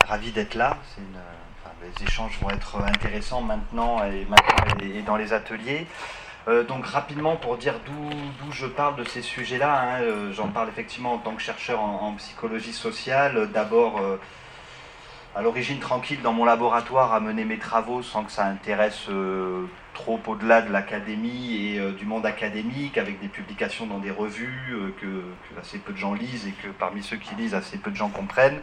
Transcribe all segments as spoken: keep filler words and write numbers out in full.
ravi d'être là. Une, enfin, les échanges vont être intéressants maintenant et, maintenant et, et dans les ateliers. Euh, donc rapidement pour dire d'où je parle de ces sujets-là, hein, euh, j'en parle effectivement en tant que chercheur en, en psychologie sociale. D'abord, euh, à l'origine tranquille dans mon laboratoire à mener mes travaux sans que ça intéresse euh, trop au-delà de l'académie et euh, du monde académique, avec des publications dans des revues euh, que, que assez peu de gens lisent et que parmi ceux qui lisent, assez peu de gens comprennent.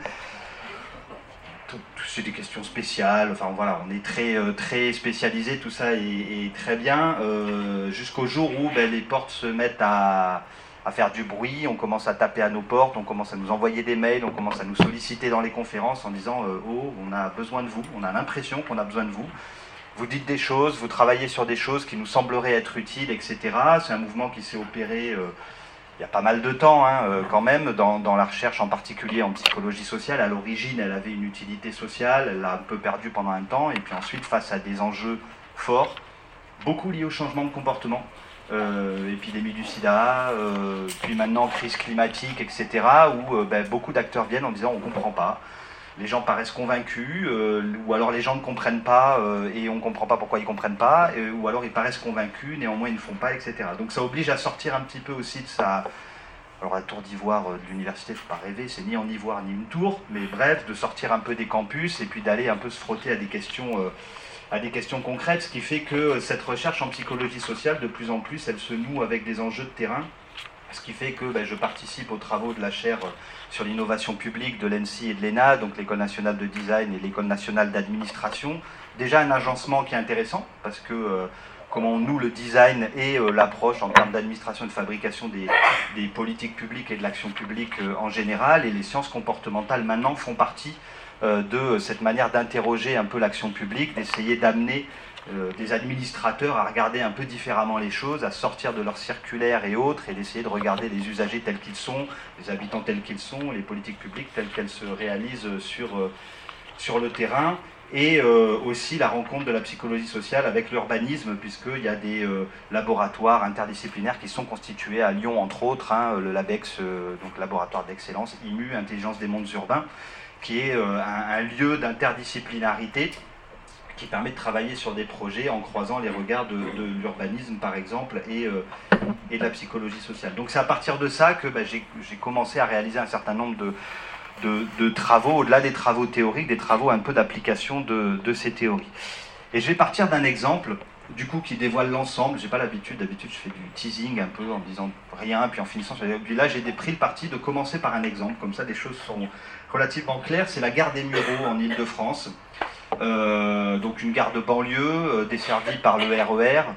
C'est des questions spéciales, enfin voilà, on est très, euh, très spécialisé, tout ça est, est très bien, euh, jusqu'au jour où ben, les portes se mettent à, à faire du bruit, on commence à taper à nos portes, on commence à nous envoyer des mails, on commence à nous solliciter dans les conférences en disant euh, « Oh, on a besoin de vous, on a l'impression qu'on a besoin de vous, vous dites des choses, vous travaillez sur des choses qui nous sembleraient être utiles, et cetera » C'est un mouvement qui s'est opéré... Euh, il y a pas mal de temps, hein, euh, quand même, dans, dans la recherche, en particulier en psychologie sociale. À l'origine, elle avait une utilité sociale, elle l'a un peu perdue pendant un temps, et puis ensuite, face à des enjeux forts, beaucoup liés au changement de comportement, euh, épidémie du sida, euh, puis maintenant crise climatique, et cetera, où euh, ben, beaucoup d'acteurs viennent en disant on ne comprend pas. Les gens paraissent convaincus, euh, ou alors les gens ne comprennent pas euh, et on ne comprend pas pourquoi ils ne comprennent pas, euh, ou alors ils paraissent convaincus, néanmoins ils ne font pas, et cetera. Donc ça oblige à sortir un petit peu aussi de sa... Alors la tour d'ivoire de l'université, il ne faut pas rêver, c'est ni en ivoire ni une tour, mais bref, de sortir un peu des campus et puis d'aller un peu se frotter à des questions, euh, à des questions concrètes, ce qui fait que cette recherche en psychologie sociale, de plus en plus, elle se noue avec des enjeux de terrain. Ce qui fait que ben, je participe aux travaux de la chaire sur l'innovation publique de l'E N S I et de l'E N A, donc l'École nationale de design et l'École nationale d'administration. Déjà un agencement qui est intéressant, parce que euh, comment on noue le design et euh, l'approche en termes d'administration et de fabrication des, des politiques publiques et de l'action publique euh, en général, et les sciences comportementales maintenant font partie euh, de cette manière d'interroger un peu l'action publique, d'essayer d'amener Euh, des administrateurs à regarder un peu différemment les choses, à sortir de leurs circulaires et autres, et d'essayer de regarder les usagers tels qu'ils sont, les habitants tels qu'ils sont, les politiques publiques telles qu'elles se réalisent sur, euh, sur le terrain, et euh, aussi la rencontre de la psychologie sociale avec l'urbanisme, puisqu'il y a des euh, laboratoires interdisciplinaires qui sont constitués à Lyon, entre autres, hein, le LABEX, euh, donc laboratoire d'excellence, I M U, Intelligence des mondes urbains, qui est euh, un, un lieu d'interdisciplinarité qui permet de travailler sur des projets en croisant les regards de, de l'urbanisme, par exemple, et, euh, et de la psychologie sociale. Donc c'est à partir de ça que bah, j'ai commencé à réaliser un certain nombre de, de, de travaux, au-delà des travaux théoriques, des travaux un peu d'application de, de ces théories. Et je vais partir d'un exemple, du coup, qui dévoile l'ensemble. J'ai pas l'habitude, d'habitude je fais du teasing un peu en disant rien, puis en finissant sur... Puis là, j'ai pris le parti de commencer par un exemple, comme ça, des choses sont relativement claires. C'est la gare des Mureaux en Île-de-France. Euh, donc une gare de banlieue euh, desservie par le R E R,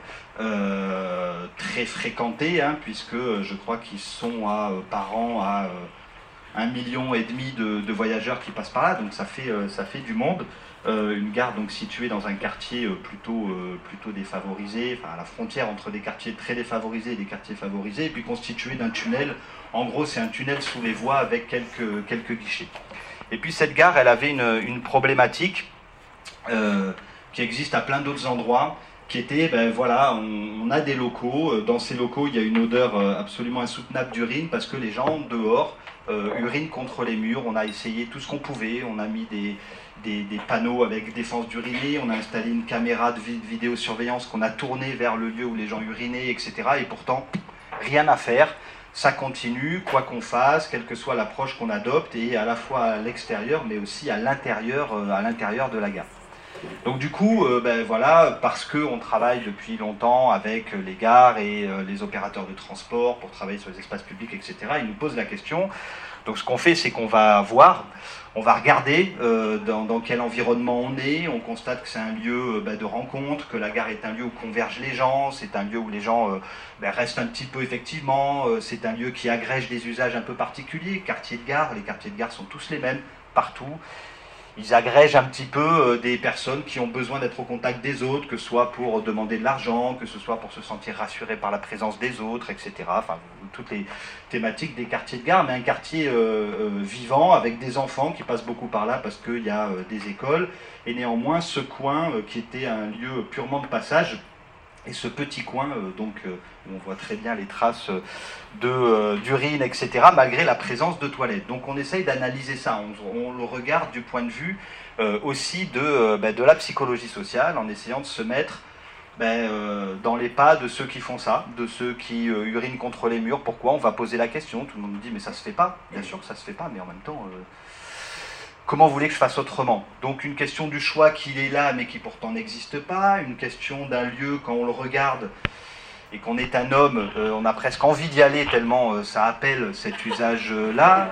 euh, très fréquentée, hein, puisque je crois qu'ils sont à, euh, par an à euh, un million et demi de, de voyageurs qui passent par là, donc ça fait, euh, ça fait du monde. Euh, une gare donc située dans un quartier euh, plutôt, euh, plutôt défavorisé, enfin à la frontière entre des quartiers très défavorisés et des quartiers favorisés, et puis constituée d'un tunnel. En gros, c'est un tunnel sous les voies avec quelques, quelques guichets. Et puis cette gare, elle avait une, une problématique Euh, qui existe à plein d'autres endroits, qui était, ben voilà, on, on a des locaux, dans ces locaux il y a une odeur absolument insoutenable d'urine, parce que les gens dehors euh, urinent contre les murs. On a essayé tout ce qu'on pouvait, on a mis des, des, des panneaux avec défense d'uriner, on a installé une caméra de vidéosurveillance qu'on a tournée vers le lieu où les gens urinaient, et cetera. Et pourtant, rien à faire. Ça continue, quoi qu'on fasse, quelle que soit l'approche qu'on adopte, et à la fois à l'extérieur, mais aussi à l'intérieur, à l'intérieur de la gare. Donc du coup, euh, ben, voilà, parce qu'on travaille depuis longtemps avec les gares et euh, les opérateurs de transport pour travailler sur les espaces publics, et cetera, ils nous posent la question. Donc ce qu'on fait, c'est qu'on va voir, on va regarder euh, dans, dans quel environnement on est. On constate que c'est un lieu euh, ben, de rencontre, que la gare est un lieu où convergent les gens, c'est un lieu où les gens euh, ben, restent un petit peu effectivement, euh, c'est un lieu qui agrège des usages un peu particuliers, quartiers de gare, les quartiers de gare sont tous les mêmes, partout. Ils agrègent un petit peu des personnes qui ont besoin d'être au contact des autres, que ce soit pour demander de l'argent, que ce soit pour se sentir rassuré par la présence des autres, et cetera. Enfin, toutes les thématiques des quartiers de gare, mais un quartier euh, euh, vivant, avec des enfants qui passent beaucoup par là parce qu'il y a euh, des écoles. Et néanmoins, ce coin, euh, qui était un lieu purement de passage, Et ce petit coin, euh, donc, euh, où on voit très bien les traces de, euh, d'urine, et cetera, malgré la présence de toilettes. Donc on essaye d'analyser ça, on, on le regarde du point de vue euh, aussi de, euh, ben, de la psychologie sociale, en essayant de se mettre ben, euh, dans les pas de ceux qui font ça, de ceux qui euh, urinent contre les murs. Pourquoi? On va poser la question, tout le monde nous dit mais ça se fait pas. Bien sûr que ça se fait pas, mais en même temps... Euh, comment vous voulez que je fasse autrement? Donc une question du choix qu'il est là, mais qui pourtant n'existe pas, une question d'un lieu, quand on le regarde, et qu'on est un homme, euh, on a presque envie d'y aller tellement euh, ça appelle cet usage-là.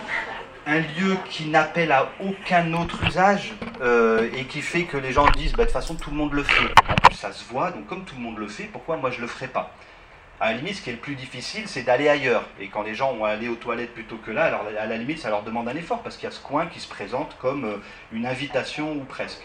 Un lieu qui n'appelle à aucun autre usage, euh, et qui fait que les gens disent, bah, de toute façon tout le monde le fait. En plus ça se voit, donc comme tout le monde le fait, pourquoi moi je le ferais pas? À la limite, ce qui est le plus difficile, c'est d'aller ailleurs. Et quand les gens vont aller aux toilettes plutôt que là, alors à la limite, ça leur demande un effort, parce qu'il y a ce coin qui se présente comme une invitation ou presque.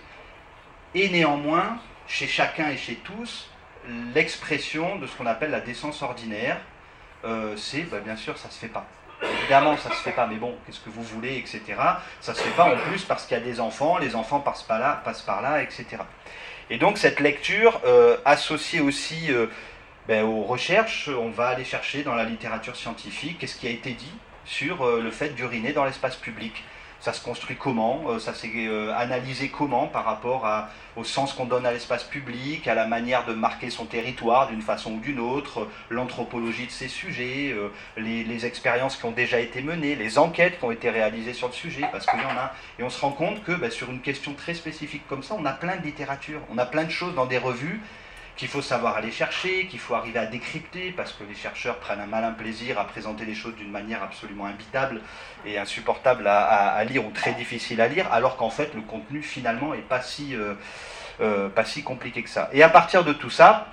Et néanmoins, chez chacun et chez tous, l'expression de ce qu'on appelle la décence ordinaire, euh, c'est, bah, bien sûr, ça ne se fait pas. Évidemment, ça ne se fait pas, mais bon, qu'est-ce que vous voulez, et cetera. Ça ne se fait pas en plus parce qu'il y a des enfants, les enfants passent par là, passent par là, et cetera. Et donc cette lecture, euh, associée aussi... Euh, Ben, aux recherches, on va aller chercher dans la littérature scientifique qu'est-ce qui a été dit sur euh, le fait d'uriner dans l'espace public. Ça se construit comment, euh, ça s'est euh, analysé comment par rapport à, au sens qu'on donne à l'espace public, à la manière de marquer son territoire d'une façon ou d'une autre, euh, l'anthropologie de ces sujets, euh, les, les expériences qui ont déjà été menées, les enquêtes qui ont été réalisées sur le sujet, parce qu'il y en a. Et on se rend compte que ben, sur une question très spécifique comme ça, on a plein de littérature, on a plein de choses dans des revues qu'il faut savoir aller chercher, qu'il faut arriver à décrypter, parce que les chercheurs prennent un malin plaisir à présenter les choses d'une manière absolument imbitable et insupportable à, à, à lire ou très difficile à lire, alors qu'en fait le contenu finalement n'est pas si, euh, euh, pas si compliqué que ça. Et à partir de tout ça,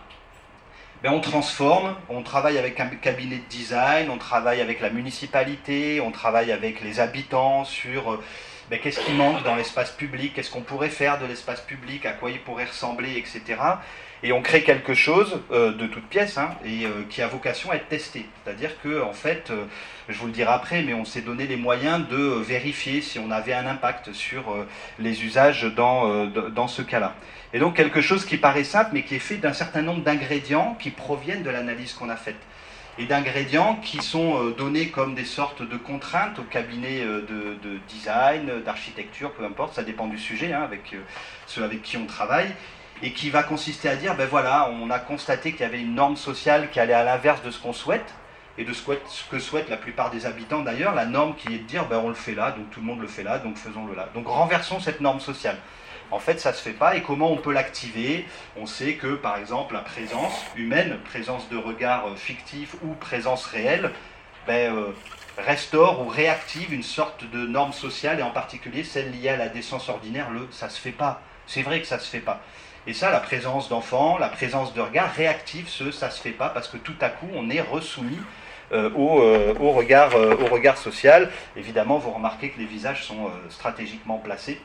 ben on transforme, on travaille avec un cabinet de design, on travaille avec la municipalité, on travaille avec les habitants sur... Euh, ben, qu'est-ce qui manque dans l'espace public, qu'est-ce qu'on pourrait faire de l'espace public, à quoi il pourrait ressembler, et cetera. Et on crée quelque chose euh, de toute pièce, hein, et euh, qui a vocation à être testé. C'est-à-dire que, en fait, euh, je vous le dirai après, mais on s'est donné les moyens de euh, vérifier si on avait un impact sur euh, les usages dans, euh, dans ce cas-là. Et donc quelque chose qui paraît simple, mais qui est fait d'un certain nombre d'ingrédients qui proviennent de l'analyse qu'on a faite. Et d'ingrédients qui sont euh, donnés comme des sortes de contraintes au cabinet euh, de, de design, d'architecture, peu importe, ça dépend du sujet, hein, avec euh, ceux avec qui on travaille, et qui va consister à dire, ben voilà, on a constaté qu'il y avait une norme sociale qui allait à l'inverse de ce qu'on souhaite, et de ce que souhaitent la plupart des habitants d'ailleurs, la norme qui est de dire, ben on le fait là, donc tout le monde le fait là, donc faisons-le là. Donc renversons cette norme sociale. En fait, ça ne se fait pas, et comment on peut l'activer? On sait que, par exemple, la présence humaine, présence de regard fictif ou présence réelle, ben, euh, restaure ou réactive une sorte de norme sociale, et en particulier celle liée à la décence ordinaire, le « ça ne se fait pas ». C'est vrai que ça ne se fait pas. Et ça, la présence d'enfants, la présence de regard réactive ce « ça ne se fait pas », parce que tout à coup, on est resoumis euh, au, euh, au, regard, euh, au regard social. Évidemment, vous remarquez que les visages sont euh, stratégiquement placés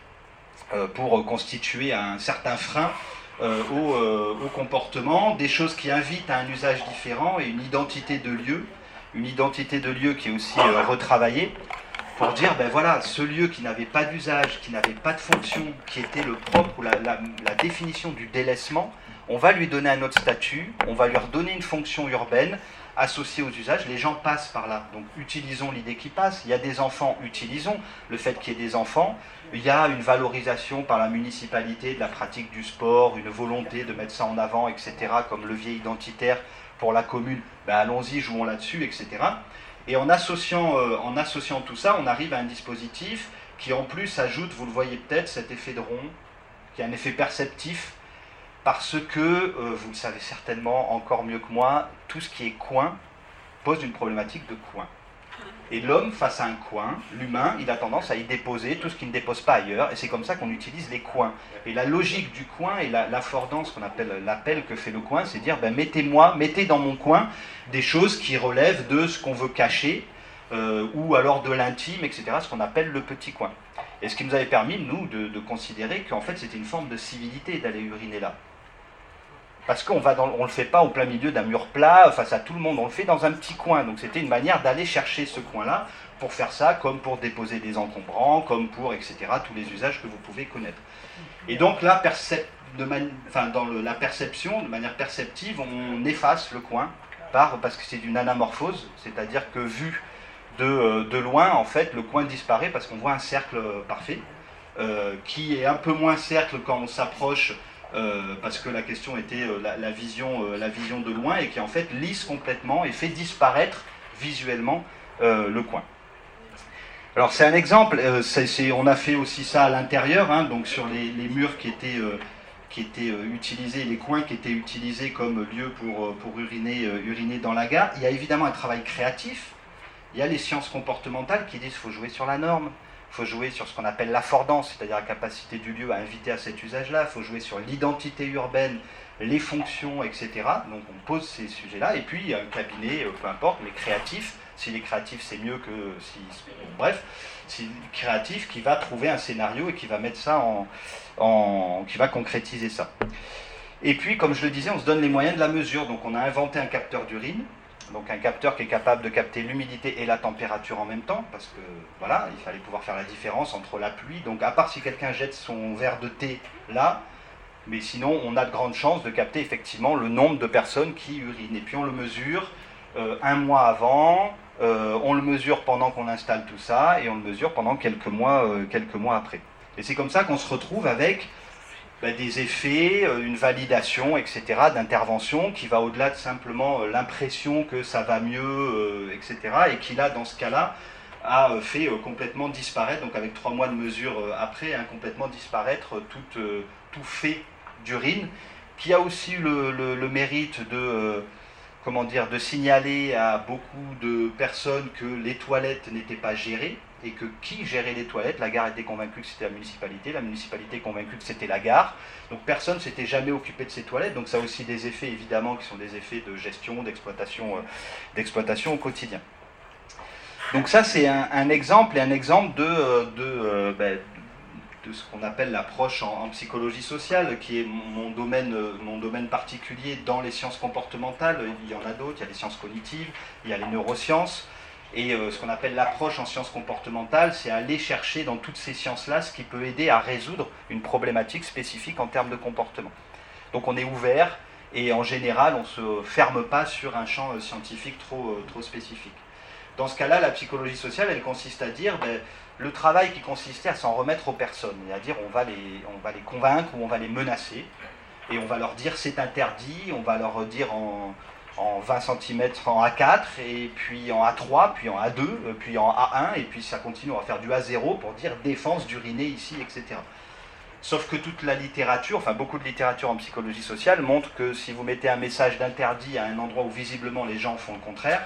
pour constituer un certain frein euh, au, euh, au comportement, des choses qui invitent à un usage différent et une identité de lieu, une identité de lieu qui est aussi euh, retravaillée, pour dire, ben voilà, ce lieu qui n'avait pas d'usage, qui n'avait pas de fonction, qui était le propre ou la, la, la définition du délaissement, on va lui donner un autre statut, on va lui redonner une fonction urbaine, associés aux usages, les gens passent par là. Donc utilisons l'idée qui passe. Il y a des enfants, utilisons le fait qu'il y ait des enfants. Il y a une valorisation par la municipalité de la pratique du sport, une volonté de mettre ça en avant, et cetera, comme levier identitaire pour la commune. Ben, allons-y, jouons là-dessus, et cetera. Et en associant, euh, en associant tout ça, on arrive à un dispositif qui en plus ajoute, vous le voyez peut-être, cet effet de rond, qui est un effet perceptif, parce que, euh, vous le savez certainement encore mieux que moi, tout ce qui est coin pose une problématique de coin. Et l'homme, face à un coin, l'humain, il a tendance à y déposer tout ce qui ne dépose pas ailleurs, et c'est comme ça qu'on utilise les coins. Et la logique du coin et l'affordance, qu'on appelle l'appel que fait le coin, c'est dire, ben, mettez-moi, mettez dans mon coin des choses qui relèvent de ce qu'on veut cacher, euh, ou alors de l'intime, et cetera, ce qu'on appelle le petit coin. Et ce qui nous avait permis, nous, de, de considérer qu'en fait, c'était une forme de civilité d'aller uriner là. Parce qu'on ne le fait pas au plein milieu d'un mur plat, face à tout le monde, on le fait dans un petit coin. Donc c'était une manière d'aller chercher ce coin-là pour faire ça, comme pour déposer des encombrants, comme pour, et cetera, tous les usages que vous pouvez connaître. Et donc là, percep de enfin, dans le, la perception, de manière perceptive, on efface le coin, par, parce que c'est une anamorphose, c'est-à-dire que vu de, de loin, en fait, le coin disparaît parce qu'on voit un cercle parfait, euh, qui est un peu moins cercle quand on s'approche, euh, parce que la question était euh, la, la, vision, euh, la vision de loin, et qui en fait lisse complètement et fait disparaître visuellement euh, le coin. Alors c'est un exemple, euh, c'est, c'est, on a fait aussi ça à l'intérieur, hein, donc sur les, les murs qui étaient, euh, qui étaient euh, utilisés, les coins qui étaient utilisés comme lieu pour, pour uriner, euh, uriner dans la gare. Il y a évidemment un travail créatif, il y a les sciences comportementales qui disent qu'il faut jouer sur la norme, il faut jouer sur ce qu'on appelle l'affordance, c'est-à-dire la capacité du lieu à inviter à cet usage-là, il faut jouer sur l'identité urbaine, les fonctions, et cetera. Donc on pose ces sujets-là, et puis il y a un cabinet, euh, peu importe, mais créatif. S'il est créatif, c'est mieux que si... Bref, c'est créatif qui va trouver un scénario et qui va mettre ça en, en... qui va concrétiser ça. Et puis, comme je le disais, on se donne les moyens de la mesure. Donc on a inventé un capteur d'urine, donc un capteur qui est capable de capter l'humidité et la température en même temps, parce que, voilà, il fallait pouvoir faire la différence entre la pluie. Donc à part si quelqu'un jette son verre de thé là, mais sinon on a de grandes chances de capter effectivement le nombre de personnes qui urinent. Et puis on le mesure euh, un mois avant, Euh, on le mesure pendant qu'on installe tout ça, et on le mesure pendant quelques mois, euh, quelques mois après. Et c'est comme ça qu'on se retrouve avec ben, des effets, euh, une validation, et cetera, d'intervention qui va au-delà de simplement euh, l'impression que ça va mieux, euh, et cetera, et qui là, dans ce cas-là, a euh, fait euh, complètement disparaître, donc avec trois mois de mesure euh, après, hein, complètement disparaître euh, tout, euh, tout fait d'urine, qui a aussi le, le, le mérite de... Euh, comment dire, de signaler à beaucoup de personnes que les toilettes n'étaient pas gérées, et que qui gérait les toilettes? La gare était convaincue que c'était la municipalité, la municipalité convaincue que c'était la gare, donc personne ne s'était jamais occupé de ces toilettes, donc ça a aussi des effets évidemment qui sont des effets de gestion, d'exploitation, euh, d'exploitation au quotidien. Donc ça c'est un, un exemple, et un exemple de, de, euh, ben, de ce qu'on appelle l'approche en, en psychologie sociale, qui est mon domaine, mon domaine particulier dans les sciences comportementales. Il y en a d'autres, il y a les sciences cognitives, il y a les neurosciences, et euh, ce qu'on appelle l'approche en sciences comportementales, c'est aller chercher dans toutes ces sciences-là ce qui peut aider à résoudre une problématique spécifique en termes de comportement. Donc on est ouvert, et en général on ne se ferme pas sur un champ scientifique trop, trop spécifique. Dans ce cas-là, la psychologie sociale, elle consiste à dire... Ben, le travail qui consistait à s'en remettre aux personnes, c'est-à-dire on va les, on va les convaincre ou on va les menacer, et on va leur dire c'est interdit, on va leur dire en, en vingt centimètres en A quatre, et puis en A trois, puis en A deux, puis en A un, et puis ça continue, on va faire du A zéro pour dire défense d'uriner ici, et cetera. Sauf que toute la littérature, enfin beaucoup de littérature en psychologie sociale montre que si vous mettez un message d'interdit à un endroit où visiblement les gens font le contraire,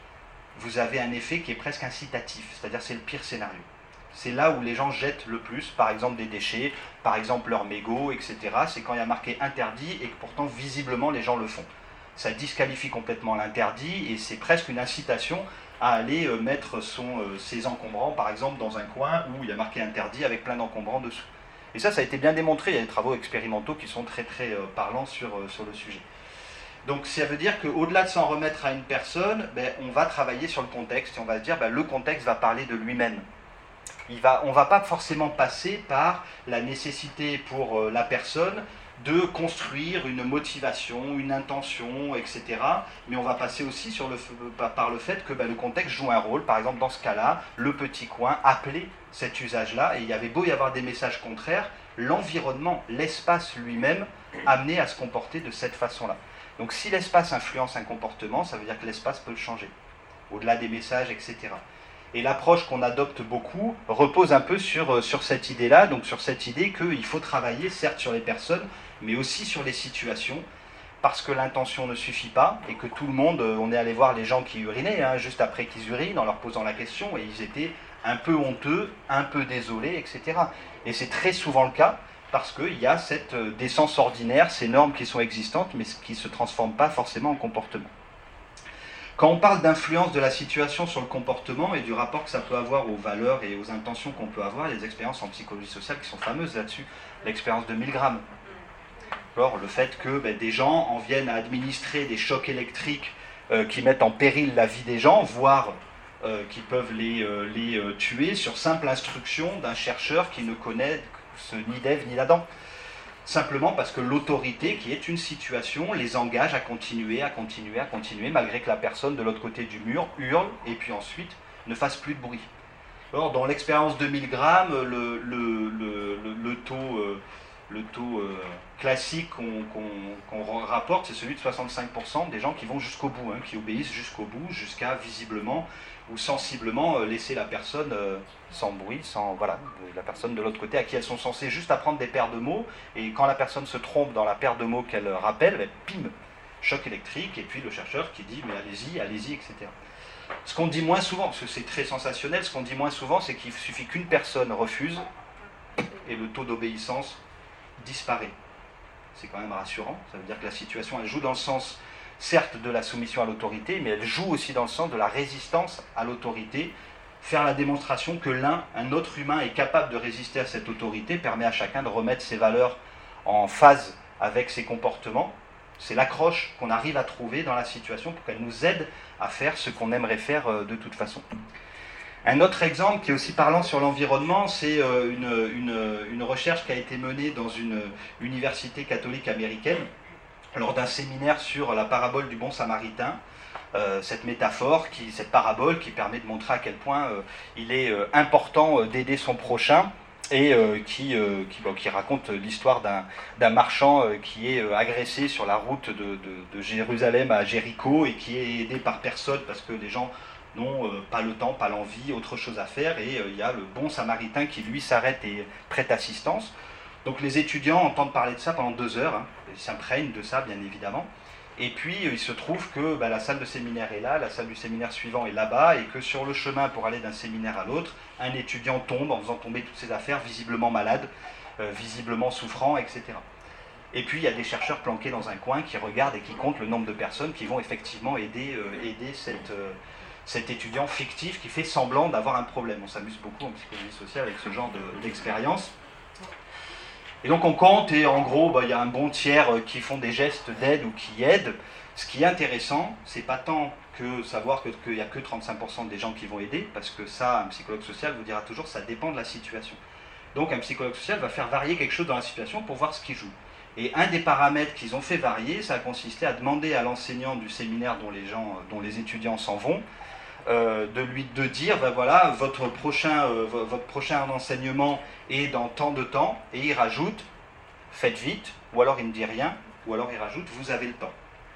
vous avez un effet qui est presque incitatif, c'est-à-dire c'est le pire scénario. C'est là où les gens jettent le plus, par exemple des déchets, par exemple leurs mégots, et cetera. C'est quand il y a marqué interdit et que pourtant visiblement les gens le font. Ça disqualifie complètement l'interdit et c'est presque une incitation à aller mettre son, ses encombrants, par exemple, dans un coin où il y a marqué interdit avec plein d'encombrants dessous. Et ça, ça a été bien démontré, il y a des travaux expérimentaux qui sont très très parlants sur, sur le sujet. Donc ça veut dire qu'au-delà de s'en remettre à une personne, ben, on va travailler sur le contexte et on va se dire ben, le contexte va parler de lui-même. Il va, on ne va pas forcément passer par la nécessité pour euh, la personne de construire une motivation, une intention, et cetera. Mais on va passer aussi sur le, par le fait que ben, le contexte joue un rôle. Par exemple, dans ce cas-là, le petit coin appelait cet usage-là, et il y avait beau y avoir des messages contraires, l'environnement, l'espace lui-même, amenait à se comporter de cette façon-là. Donc si l'espace influence un comportement, ça veut dire que l'espace peut le changer, au-delà des messages, et cetera. Et l'approche qu'on adopte beaucoup repose un peu sur, sur cette idée-là, donc sur cette idée qu'il faut travailler certes sur les personnes, mais aussi sur les situations, parce que l'intention ne suffit pas, et que tout le monde, on est allé voir les gens qui urinaient, hein, juste après qu'ils urinent, en leur posant la question, et ils étaient un peu honteux, un peu désolés, et cetera. Et c'est très souvent le cas, parce qu'il y a cette décence ordinaire, ces normes qui sont existantes, mais qui ne se transforment pas forcément en comportement. Quand on parle d'influence de la situation sur le comportement et du rapport que ça peut avoir aux valeurs et aux intentions qu'on peut avoir, il y a des expériences en psychologie sociale qui sont fameuses là-dessus. L'expérience de Milgram. Le fait que ben, des gens en viennent à administrer des chocs électriques euh, qui mettent en péril la vie des gens, voire euh, qui peuvent les, euh, les euh, tuer sur simple instruction d'un chercheur qui ne connaît ce, ni d'Ève ni d'Adam. Simplement parce que l'autorité, qui est une situation, les engage à continuer, à continuer, à continuer, malgré que la personne de l'autre côté du mur hurle et puis ensuite ne fasse plus de bruit. Or, dans l'expérience de mille grammes, le, le, le, le, le taux, euh, le taux euh, classique qu'on qu'on, qu'on rapporte, c'est celui de soixante-cinq pour cent des gens qui vont jusqu'au bout, hein, qui obéissent jusqu'au bout, jusqu'à visiblement ou sensiblement euh, laisser la personne euh, sans bruit, sans voilà, la personne de l'autre côté à qui elles sont censées juste apprendre des paires de mots, et quand la personne se trompe dans la paire de mots qu'elle rappelle, ben, pim, choc électrique, et puis le chercheur qui dit mais allez-y, allez-y, et cetera. Ce qu'on dit moins souvent, parce que c'est très sensationnel, ce qu'on dit moins souvent, c'est qu'il suffit qu'une personne refuse, et le taux d'obéissance disparaît. C'est quand même rassurant, ça veut dire que la situation, elle joue dans le sens, certes, de la soumission à l'autorité, mais elle joue aussi dans le sens de la résistance à l'autorité. Faire la démonstration que l'un, un autre humain, est capable de résister à cette autorité permet à chacun de remettre ses valeurs en phase avec ses comportements. C'est l'accroche qu'on arrive à trouver dans la situation pour qu'elle nous aide à faire ce qu'on aimerait faire de toute façon. Un autre exemple qui est aussi parlant sur l'environnement, c'est une, une, une recherche qui a été menée dans une université catholique américaine lors d'un séminaire sur la parabole du bon samaritain. Euh, cette métaphore, qui, cette parabole qui permet de montrer à quel point euh, il est euh, important euh, d'aider son prochain, et euh, qui, euh, qui, bon, qui raconte l'histoire d'un marchand euh, qui est euh, agressé sur la route de, de, de Jérusalem à Jéricho et qui est aidé par personne parce que les gens n'ont euh, pas le temps, pas l'envie, autre chose à faire, et euh, il y a le bon samaritain qui lui s'arrête et prête assistance. Donc les étudiants entendent parler de ça pendant deux heures, hein, ils s'imprègnent de ça bien évidemment. Et puis, il se trouve que bah, la salle de séminaire est là, la salle du séminaire suivant est là-bas, et que sur le chemin pour aller d'un séminaire à l'autre, un étudiant tombe en faisant tomber toutes ses affaires, visiblement malade, euh, visiblement souffrant, et cetera. Et puis, il y a des chercheurs planqués dans un coin qui regardent et qui comptent le nombre de personnes qui vont effectivement aider, euh, aider cette, euh, cet étudiant fictif qui fait semblant d'avoir un problème. On s'amuse beaucoup en psychologie sociale avec ce genre d'expérience. Et donc on compte, et en gros, bah, il y a un bon tiers qui font des gestes d'aide ou qui aident. Ce qui est intéressant, c'est pas tant que savoir qu'il n'y a que trente-cinq pour cent des gens qui vont aider, parce que ça, un psychologue social vous dira toujours, ça dépend de la situation. Donc un psychologue social va faire varier quelque chose dans la situation pour voir ce qui joue. Et un des paramètres qu'ils ont fait varier, ça a consisté à demander à l'enseignant du séminaire dont les, gens, dont les étudiants s'en vont, Euh, de lui de dire, ben voilà, votre prochain, euh, votre prochain enseignement est dans tant de temps, et il rajoute, faites vite, ou alors il ne dit rien, ou alors il rajoute, vous avez le temps.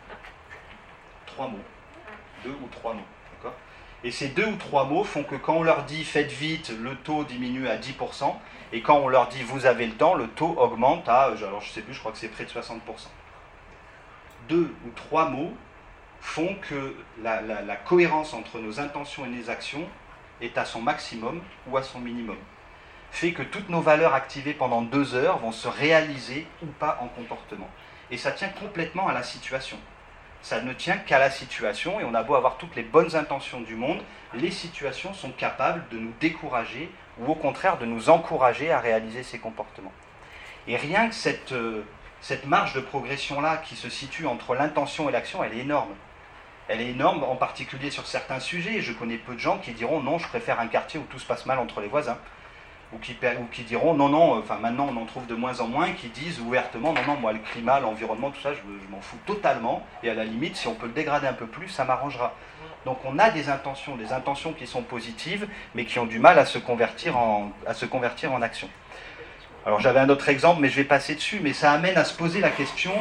Trois mots, deux ou trois mots, d'accord ? Et ces deux ou trois mots font que quand on leur dit faites vite, le taux diminue à dix pour cent, et quand on leur dit vous avez le temps, le taux augmente à, alors je sais plus, je crois que c'est près de soixante pour cent. Deux ou trois mots font que la, la, la cohérence entre nos intentions et nos actions est à son maximum ou à son minimum. Fait que toutes nos valeurs activées pendant deux heures vont se réaliser ou pas en comportement. Et ça tient complètement à la situation. Ça ne tient qu'à la situation, et on a beau avoir toutes les bonnes intentions du monde, les situations sont capables de nous décourager ou au contraire de nous encourager à réaliser ces comportements. Et rien que cette, euh, cette marge de progression-là qui se situe entre l'intention et l'action, elle est énorme. Elle est énorme, en particulier sur certains sujets. Je connais peu de gens qui diront non, je préfère un quartier où tout se passe mal entre les voisins. Ou qui, ou qui diront non, non, enfin maintenant on en trouve de moins en moins, qui disent ouvertement non, non, moi le climat, l'environnement, tout ça, je, je m'en fous totalement. Et à la limite, si on peut le dégrader un peu plus, ça m'arrangera. Donc on a des intentions, des intentions qui sont positives, mais qui ont du mal à se convertir en, à se convertir en action. Alors j'avais un autre exemple, mais je vais passer dessus, mais ça amène à se poser la question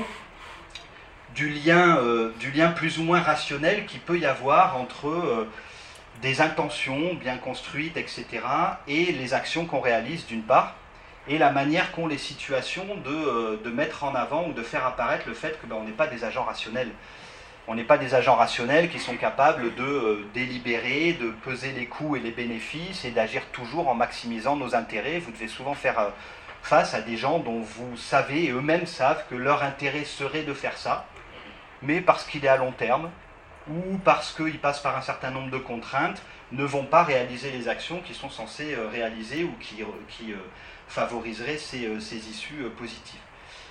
du lien, euh, du lien plus ou moins rationnel qu'il peut y avoir entre euh, des intentions bien construites, et cetera, et les actions qu'on réalise d'une part, et la manière qu'ont les situations de, euh, de mettre en avant ou de faire apparaître le fait que ben, on n'est pas des agents rationnels. On n'est pas des agents rationnels qui sont capables de euh, délibérer, de peser les coûts et les bénéfices et d'agir toujours en maximisant nos intérêts. Vous devez souvent faire euh, face à des gens dont vous savez, et eux-mêmes savent, que leur intérêt serait de faire ça, mais parce qu'il est à long terme, ou parce qu'ils passent par un certain nombre de contraintes, ne vont pas réaliser les actions qui sont censées euh, réaliser ou qui, euh, qui euh, favoriseraient ces, euh, ces issues euh, positives.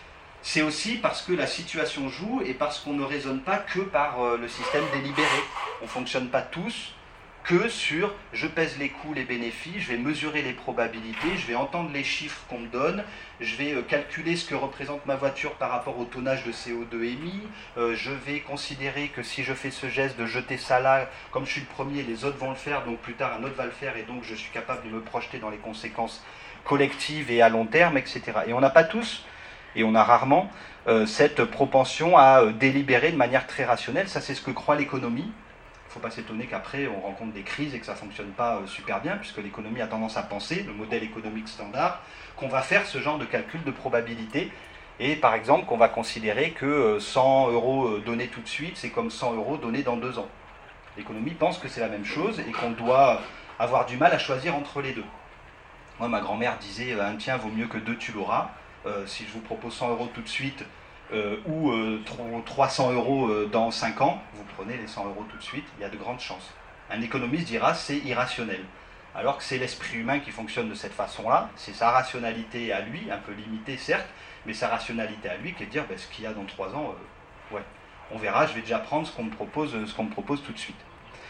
c'est aussi parce que la situation joue et parce qu'on ne raisonne pas que par euh, le système délibéré. On ne fonctionne pas tous que sur je pèse les coûts, les bénéfices, je vais mesurer les probabilités, je vais entendre les chiffres qu'on me donne, je vais euh, calculer ce que représente ma voiture par rapport au tonnage de C O deux émis, euh, je vais considérer que si je fais ce geste de jeter ça là, comme je suis le premier, les autres vont le faire, donc plus tard un autre va le faire et donc je suis capable de me projeter dans les conséquences collectives et à long terme, et cetera. Et on n'a pas tous, et on a rarement, euh, cette propension à euh, délibérer de manière très rationnelle. Ça, c'est ce que croit l'économie. Il ne faut pas s'étonner qu'après, on rencontre des crises et que ça ne fonctionne pas euh, super bien, puisque l'économie a tendance à penser, le modèle économique standard, qu'on va faire ce genre de calcul de probabilité. Et par exemple, qu'on va considérer que euh, cent euros donnés tout de suite, c'est comme cent euros donnés dans deux ans. L'économie pense que c'est la même chose et qu'on doit avoir du mal à choisir entre les deux. Moi, ma grand-mère disait « un tien vaut mieux que deux, tu l'auras ». Euh, si je vous propose cent euros tout de suite euh, ou euh, trois cents euros euh, dans cinq ans, vous prenez les cent euros tout de suite, il y a de grandes chances. Un économiste dira c'est irrationnel. Alors que c'est l'esprit humain qui fonctionne de cette façon-là, c'est sa rationalité à lui, un peu limitée certes, mais sa rationalité à lui qui est de dire ben, ce qu'il y a dans trois ans, euh, ouais, on verra, je vais déjà prendre ce qu'on me propose, ce qu'on me propose tout de suite.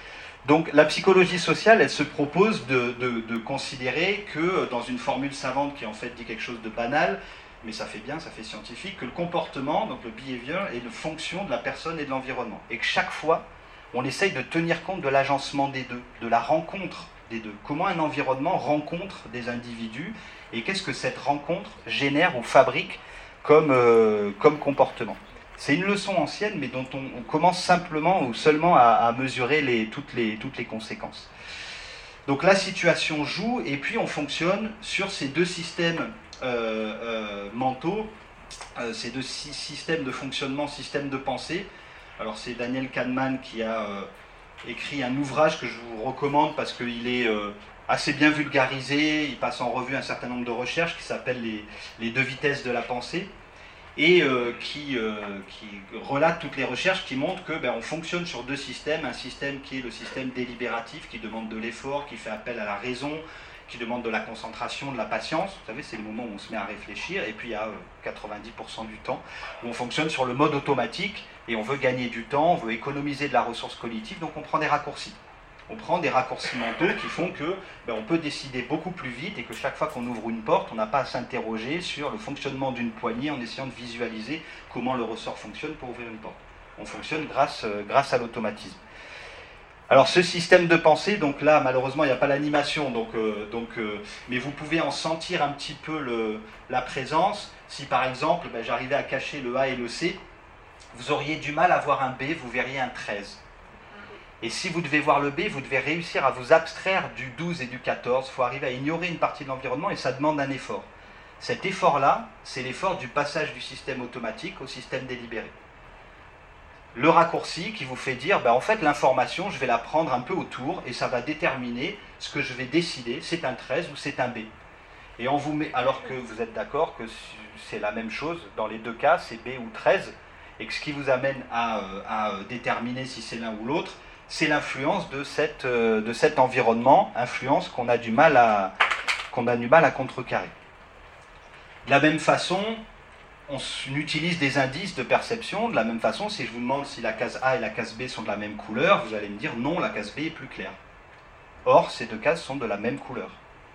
Donc la psychologie sociale, elle se propose de, de, de considérer que, dans une formule savante qui en fait dit quelque chose de banal, mais ça fait bien, ça fait scientifique, que le comportement, donc le behavior, est une fonction de la personne et de l'environnement. Et que chaque fois, on essaye de tenir compte de l'agencement des deux, de la rencontre des deux. Comment un environnement rencontre des individus et qu'est-ce que cette rencontre génère ou fabrique comme, euh, comme comportement. C'est une leçon ancienne, mais dont on, on commence simplement ou seulement à, à mesurer les, toutes, les, toutes les conséquences. Donc la situation joue, et puis on fonctionne sur ces deux systèmes euh, euh, mentaux, euh, ces deux sy systèmes de fonctionnement, systèmes de pensée. Alors c'est Daniel Kahneman qui a euh, écrit un ouvrage que je vous recommande parce qu'il est euh, assez bien vulgarisé, il passe en revue un certain nombre de recherches qui s'appellent les, les deux vitesses de la pensée, et euh, qui, euh, qui relate toutes les recherches qui montrent que ben, on fonctionne sur deux systèmes, un système qui est le système délibératif, qui demande de l'effort, qui fait appel à la raison, qui demande de la concentration, de la patience. Vous savez, c'est le moment où on se met à réfléchir, et puis il y a euh, quatre-vingt-dix pour cent du temps où on fonctionne sur le mode automatique, et on veut gagner du temps, on veut économiser de la ressource cognitive, donc on prend des raccourcis. On prend des raccourcis mentaux qui font que ben, on peut décider beaucoup plus vite et que chaque fois qu'on ouvre une porte, on n'a pas à s'interroger sur le fonctionnement d'une poignée en essayant de visualiser comment le ressort fonctionne pour ouvrir une porte. On fonctionne grâce, euh, grâce à l'automatisme. Alors ce système de pensée, donc là malheureusement il n'y a pas l'animation, donc, euh, donc, euh, mais vous pouvez en sentir un petit peu le, la présence. Si par exemple ben, j'arrivais à cacher le A et le C, vous auriez du mal à voir un B, vous verriez un treize. Et si vous devez voir le B, vous devez réussir à vous abstraire du douze et du quatorze. Il faut arriver à ignorer une partie de l'environnement et ça demande un effort. Cet effort-là, c'est l'effort du passage du système automatique au système délibéré. Le raccourci qui vous fait dire, ben en fait l'information, je vais la prendre un peu autour et ça va déterminer ce que je vais décider, c'est un treize ou c'est un B. Et on vous met, alors que vous êtes d'accord que c'est la même chose, dans les deux cas, c'est B ou treize, et que ce qui vous amène à, à déterminer si c'est l'un ou l'autre, c'est l'influence de, cette, de cet environnement, influence qu'on a du mal à, qu'on a du mal à contrecarrer. De la même façon, on utilise des indices de perception. De la même façon, si je vous demande si la case A et la case B sont de la même couleur, vous allez me dire non, la case B est plus claire. Or, ces deux cases sont de la même couleur.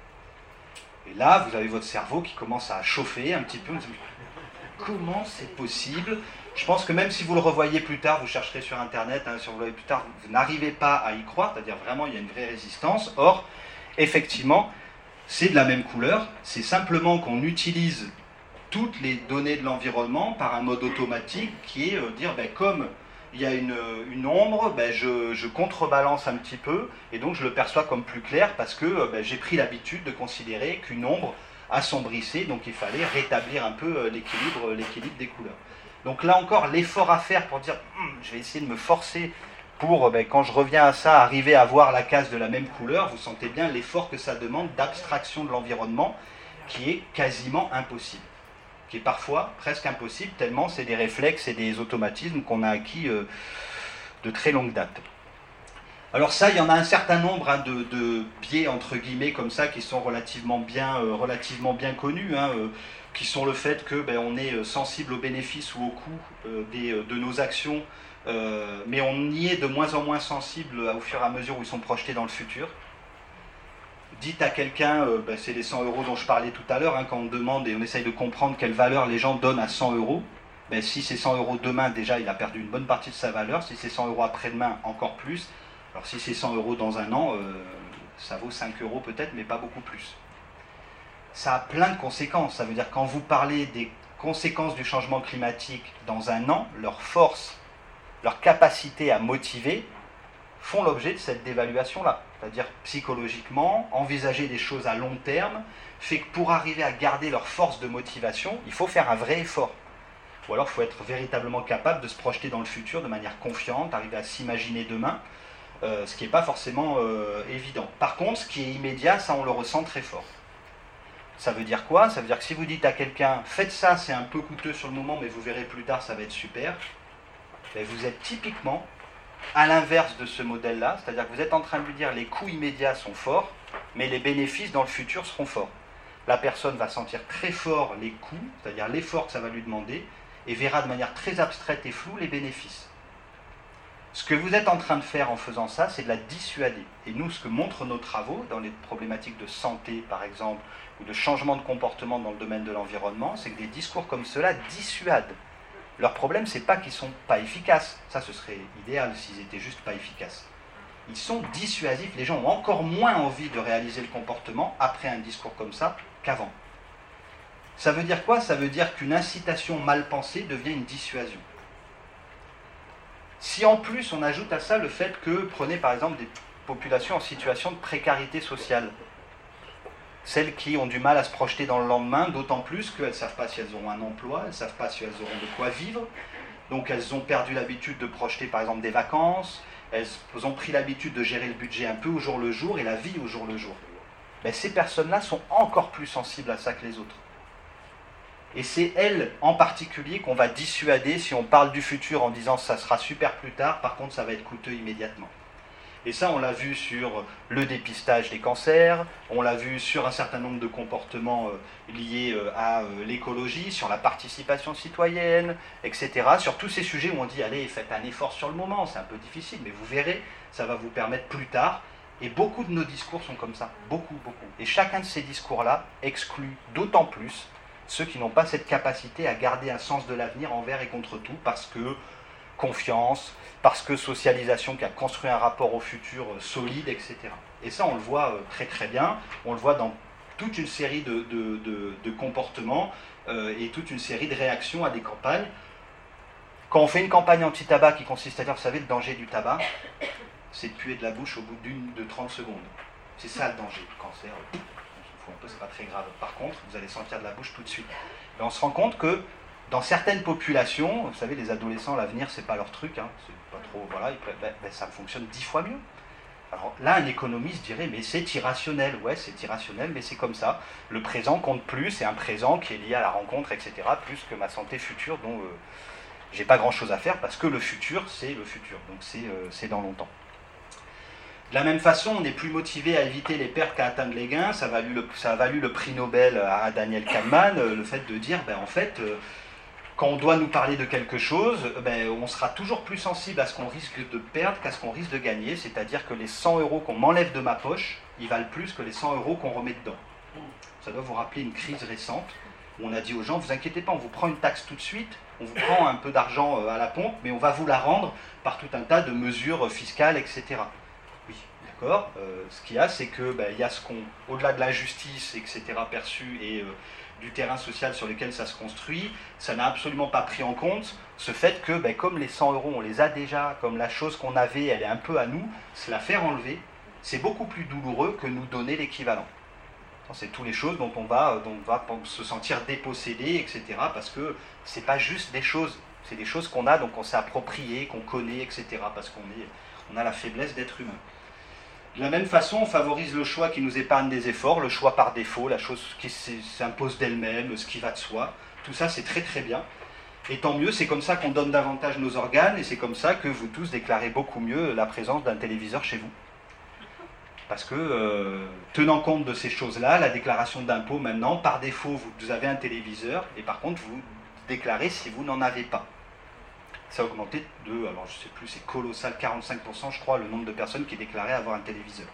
Et là, vous avez votre cerveau qui commence à chauffer un petit peu. Comment c'est possible ? Je pense que même si vous le revoyez plus tard, vous chercherez sur Internet, hein, si vous le voyez plus tard, vous n'arrivez pas à y croire, c'est-à-dire vraiment il y a une vraie résistance. Or, effectivement, c'est de la même couleur, c'est simplement qu'on utilise toutes les données de l'environnement par un mode automatique qui est euh, dire, ben, comme il y a une, une ombre, ben, je, je contrebalance un petit peu, et donc je le perçois comme plus clair parce que ben, j'ai pris l'habitude de considérer qu'une ombre assombrissait, donc il fallait rétablir un peu l'équilibre, l'équilibre des couleurs. Donc là encore, l'effort à faire pour dire hm, je vais essayer de me forcer pour, ben, quand je reviens à ça, arriver à voir la case de la même couleur, vous sentez bien l'effort que ça demande d'abstraction de l'environnement qui est quasiment impossible, qui est parfois presque impossible, tellement c'est des réflexes et des automatismes qu'on a acquis euh, de très longue date. Alors ça, il y en a un certain nombre hein, de, de biais, entre guillemets, comme ça, qui sont relativement bien, euh, relativement bien connus, hein, euh, qui sont le fait que ben, on est sensible aux bénéfices ou aux coûts euh, des, de nos actions, euh, mais on y est de moins en moins sensible au fur et à mesure où ils sont projetés dans le futur. Dites à quelqu'un, euh, ben, c'est les cent euros dont je parlais tout à l'heure, hein, quand on demande et on essaye de comprendre quelle valeur les gens donnent à cent euros, ben, si c'est cent euros demain, déjà, il a perdu une bonne partie de sa valeur. Si c'est cent euros après-demain, encore plus. Alors si c'est cent euros dans un an, euh, ça vaut cinq euros peut-être, mais pas beaucoup plus. Ça a plein de conséquences. Ça veut dire que quand vous parlez des conséquences du changement climatique dans un an, leur force, leur capacité à motiver font l'objet de cette dévaluation-là. C'est-à-dire psychologiquement, envisager des choses à long terme fait que pour arriver à garder leur force de motivation, il faut faire un vrai effort. Ou alors il faut être véritablement capable de se projeter dans le futur de manière confiante, arriver à s'imaginer demain, euh, ce qui n'est pas forcément euh, évident. Par contre, ce qui est immédiat, ça on le ressent très fort. Ça veut dire quoi? Ça veut dire que si vous dites à quelqu'un, faites ça, c'est un peu coûteux sur le moment, mais vous verrez plus tard, ça va être super, ben vous êtes typiquement à l'inverse de ce modèle-là, c'est-à-dire que vous êtes en train de lui dire les coûts immédiats sont forts, mais les bénéfices dans le futur seront forts. La personne va sentir très fort les coûts, c'est-à-dire l'effort que ça va lui demander, et verra de manière très abstraite et floue les bénéfices. Ce que vous êtes en train de faire en faisant ça, c'est de la dissuader. Et nous, ce que montrent nos travaux, dans les problématiques de santé par exemple, ou de changement de comportement dans le domaine de l'environnement, c'est que des discours comme cela dissuadent. Leur problème, c'est pas qu'ils ne sont pas efficaces. Ça, ce serait idéal s'ils étaient juste pas efficaces. Ils sont dissuasifs. Les gens ont encore moins envie de réaliser le comportement après un discours comme ça qu'avant. Ça veut dire quoi? Ça veut dire qu'une incitation mal pensée devient une dissuasion. Si en plus on ajoute à ça le fait que, prenez par exemple des populations en situation de précarité sociale, celles qui ont du mal à se projeter dans le lendemain, d'autant plus qu'elles ne savent pas si elles auront un emploi, elles ne savent pas si elles auront de quoi vivre, donc elles ont perdu l'habitude de projeter par exemple des vacances, elles ont pris l'habitude de gérer le budget un peu au jour le jour et la vie au jour le jour. Mais ces personnes-là sont encore plus sensibles à ça que les autres. Et c'est elles en particulier qu'on va dissuader si on parle du futur en disant ça sera super plus tard, par contre ça va être coûteux immédiatement. Et ça on l'a vu sur le dépistage des cancers, on l'a vu sur un certain nombre de comportements euh, liés euh, à euh, l'écologie, sur la participation citoyenne, et cetera. Sur tous ces sujets où on dit allez faites un effort sur le moment, c'est un peu difficile, mais vous verrez, ça va vous permettre plus tard. Et beaucoup de nos discours sont comme ça, beaucoup, beaucoup. Et chacun de ces discours-là exclut d'autant plus ceux qui n'ont pas cette capacité à garder un sens de l'avenir envers et contre tout, parce que confiance, parce que socialisation qui a construit un rapport au futur solide, et cetera. Et ça, on le voit très très bien, on le voit dans toute une série de, de, de, de comportements euh, et toute une série de réactions à des campagnes. Quand on fait une campagne anti-tabac qui consiste à dire, vous savez, le danger du tabac, c'est de puer de la bouche au bout d'une de trente secondes. C'est ça le danger du cancer. Un peu, c'est pas très grave. Par contre, vous allez sentir de la bouche tout de suite. Et on se rend compte que dans certaines populations, vous savez, les adolescents, l'avenir, c'est pas leur truc, hein, c'est pas trop, voilà, ben, ben, ça fonctionne dix fois mieux. Alors là, un économiste dirait, mais c'est irrationnel. Ouais, c'est irrationnel, mais c'est comme ça. Le présent compte plus, c'est un présent qui est lié à la rencontre, et cetera, plus que ma santé future, dont euh, j'ai pas grand-chose à faire, parce que le futur, c'est le futur. Donc c'est euh, c'est dans longtemps. De la même façon, on est plus motivé à éviter les pertes qu'à atteindre les gains. Ça a valu le, ça a valu le prix Nobel à Daniel Kahneman, le fait de dire, ben, en fait, quand on doit nous parler de quelque chose, ben, on sera toujours plus sensible à ce qu'on risque de perdre qu'à ce qu'on risque de gagner. C'est-à-dire que les cent euros qu'on m'enlève de ma poche, ils valent plus que les cent euros qu'on remet dedans. Ça doit vous rappeler une crise récente où on a dit aux gens, vous inquiétez pas, on vous prend une taxe tout de suite, on vous prend un peu d'argent à la pompe, mais on va vous la rendre par tout un tas de mesures fiscales, et cetera. Euh, ce qu'il y a, c'est que ben, y a ce qu'on, au-delà de la justice, et cetera, perçue et euh, du terrain social sur lequel ça se construit, ça n'a absolument pas pris en compte ce fait que, ben, comme les cent euros, on les a déjà, comme la chose qu'on avait, elle est un peu à nous, se la faire enlever, c'est beaucoup plus douloureux que nous donner l'équivalent. C'est toutes les choses dont on va, dont on va se sentir dépossédé, et cetera, parce que c'est pas juste des choses, c'est des choses qu'on a, donc on s'est approprié, qu'on connaît, et cetera, parce qu'on est, on a la faiblesse d'être humain. De la même façon, on favorise le choix qui nous épargne des efforts, le choix par défaut, la chose qui s'impose d'elle-même, ce qui va de soi. Tout ça, c'est très très bien. Et tant mieux, c'est comme ça qu'on donne davantage nos organes, et c'est comme ça que vous tous déclarez beaucoup mieux la présence d'un téléviseur chez vous. Parce que, euh, tenant compte de ces choses-là, la déclaration d'impôt maintenant, par défaut, vous avez un téléviseur, et par contre, vous déclarez si vous n'en avez pas. Ça a augmenté de, alors je ne sais plus, c'est colossal, quarante-cinq pour cent je crois, le nombre de personnes qui déclaraient avoir un téléviseur.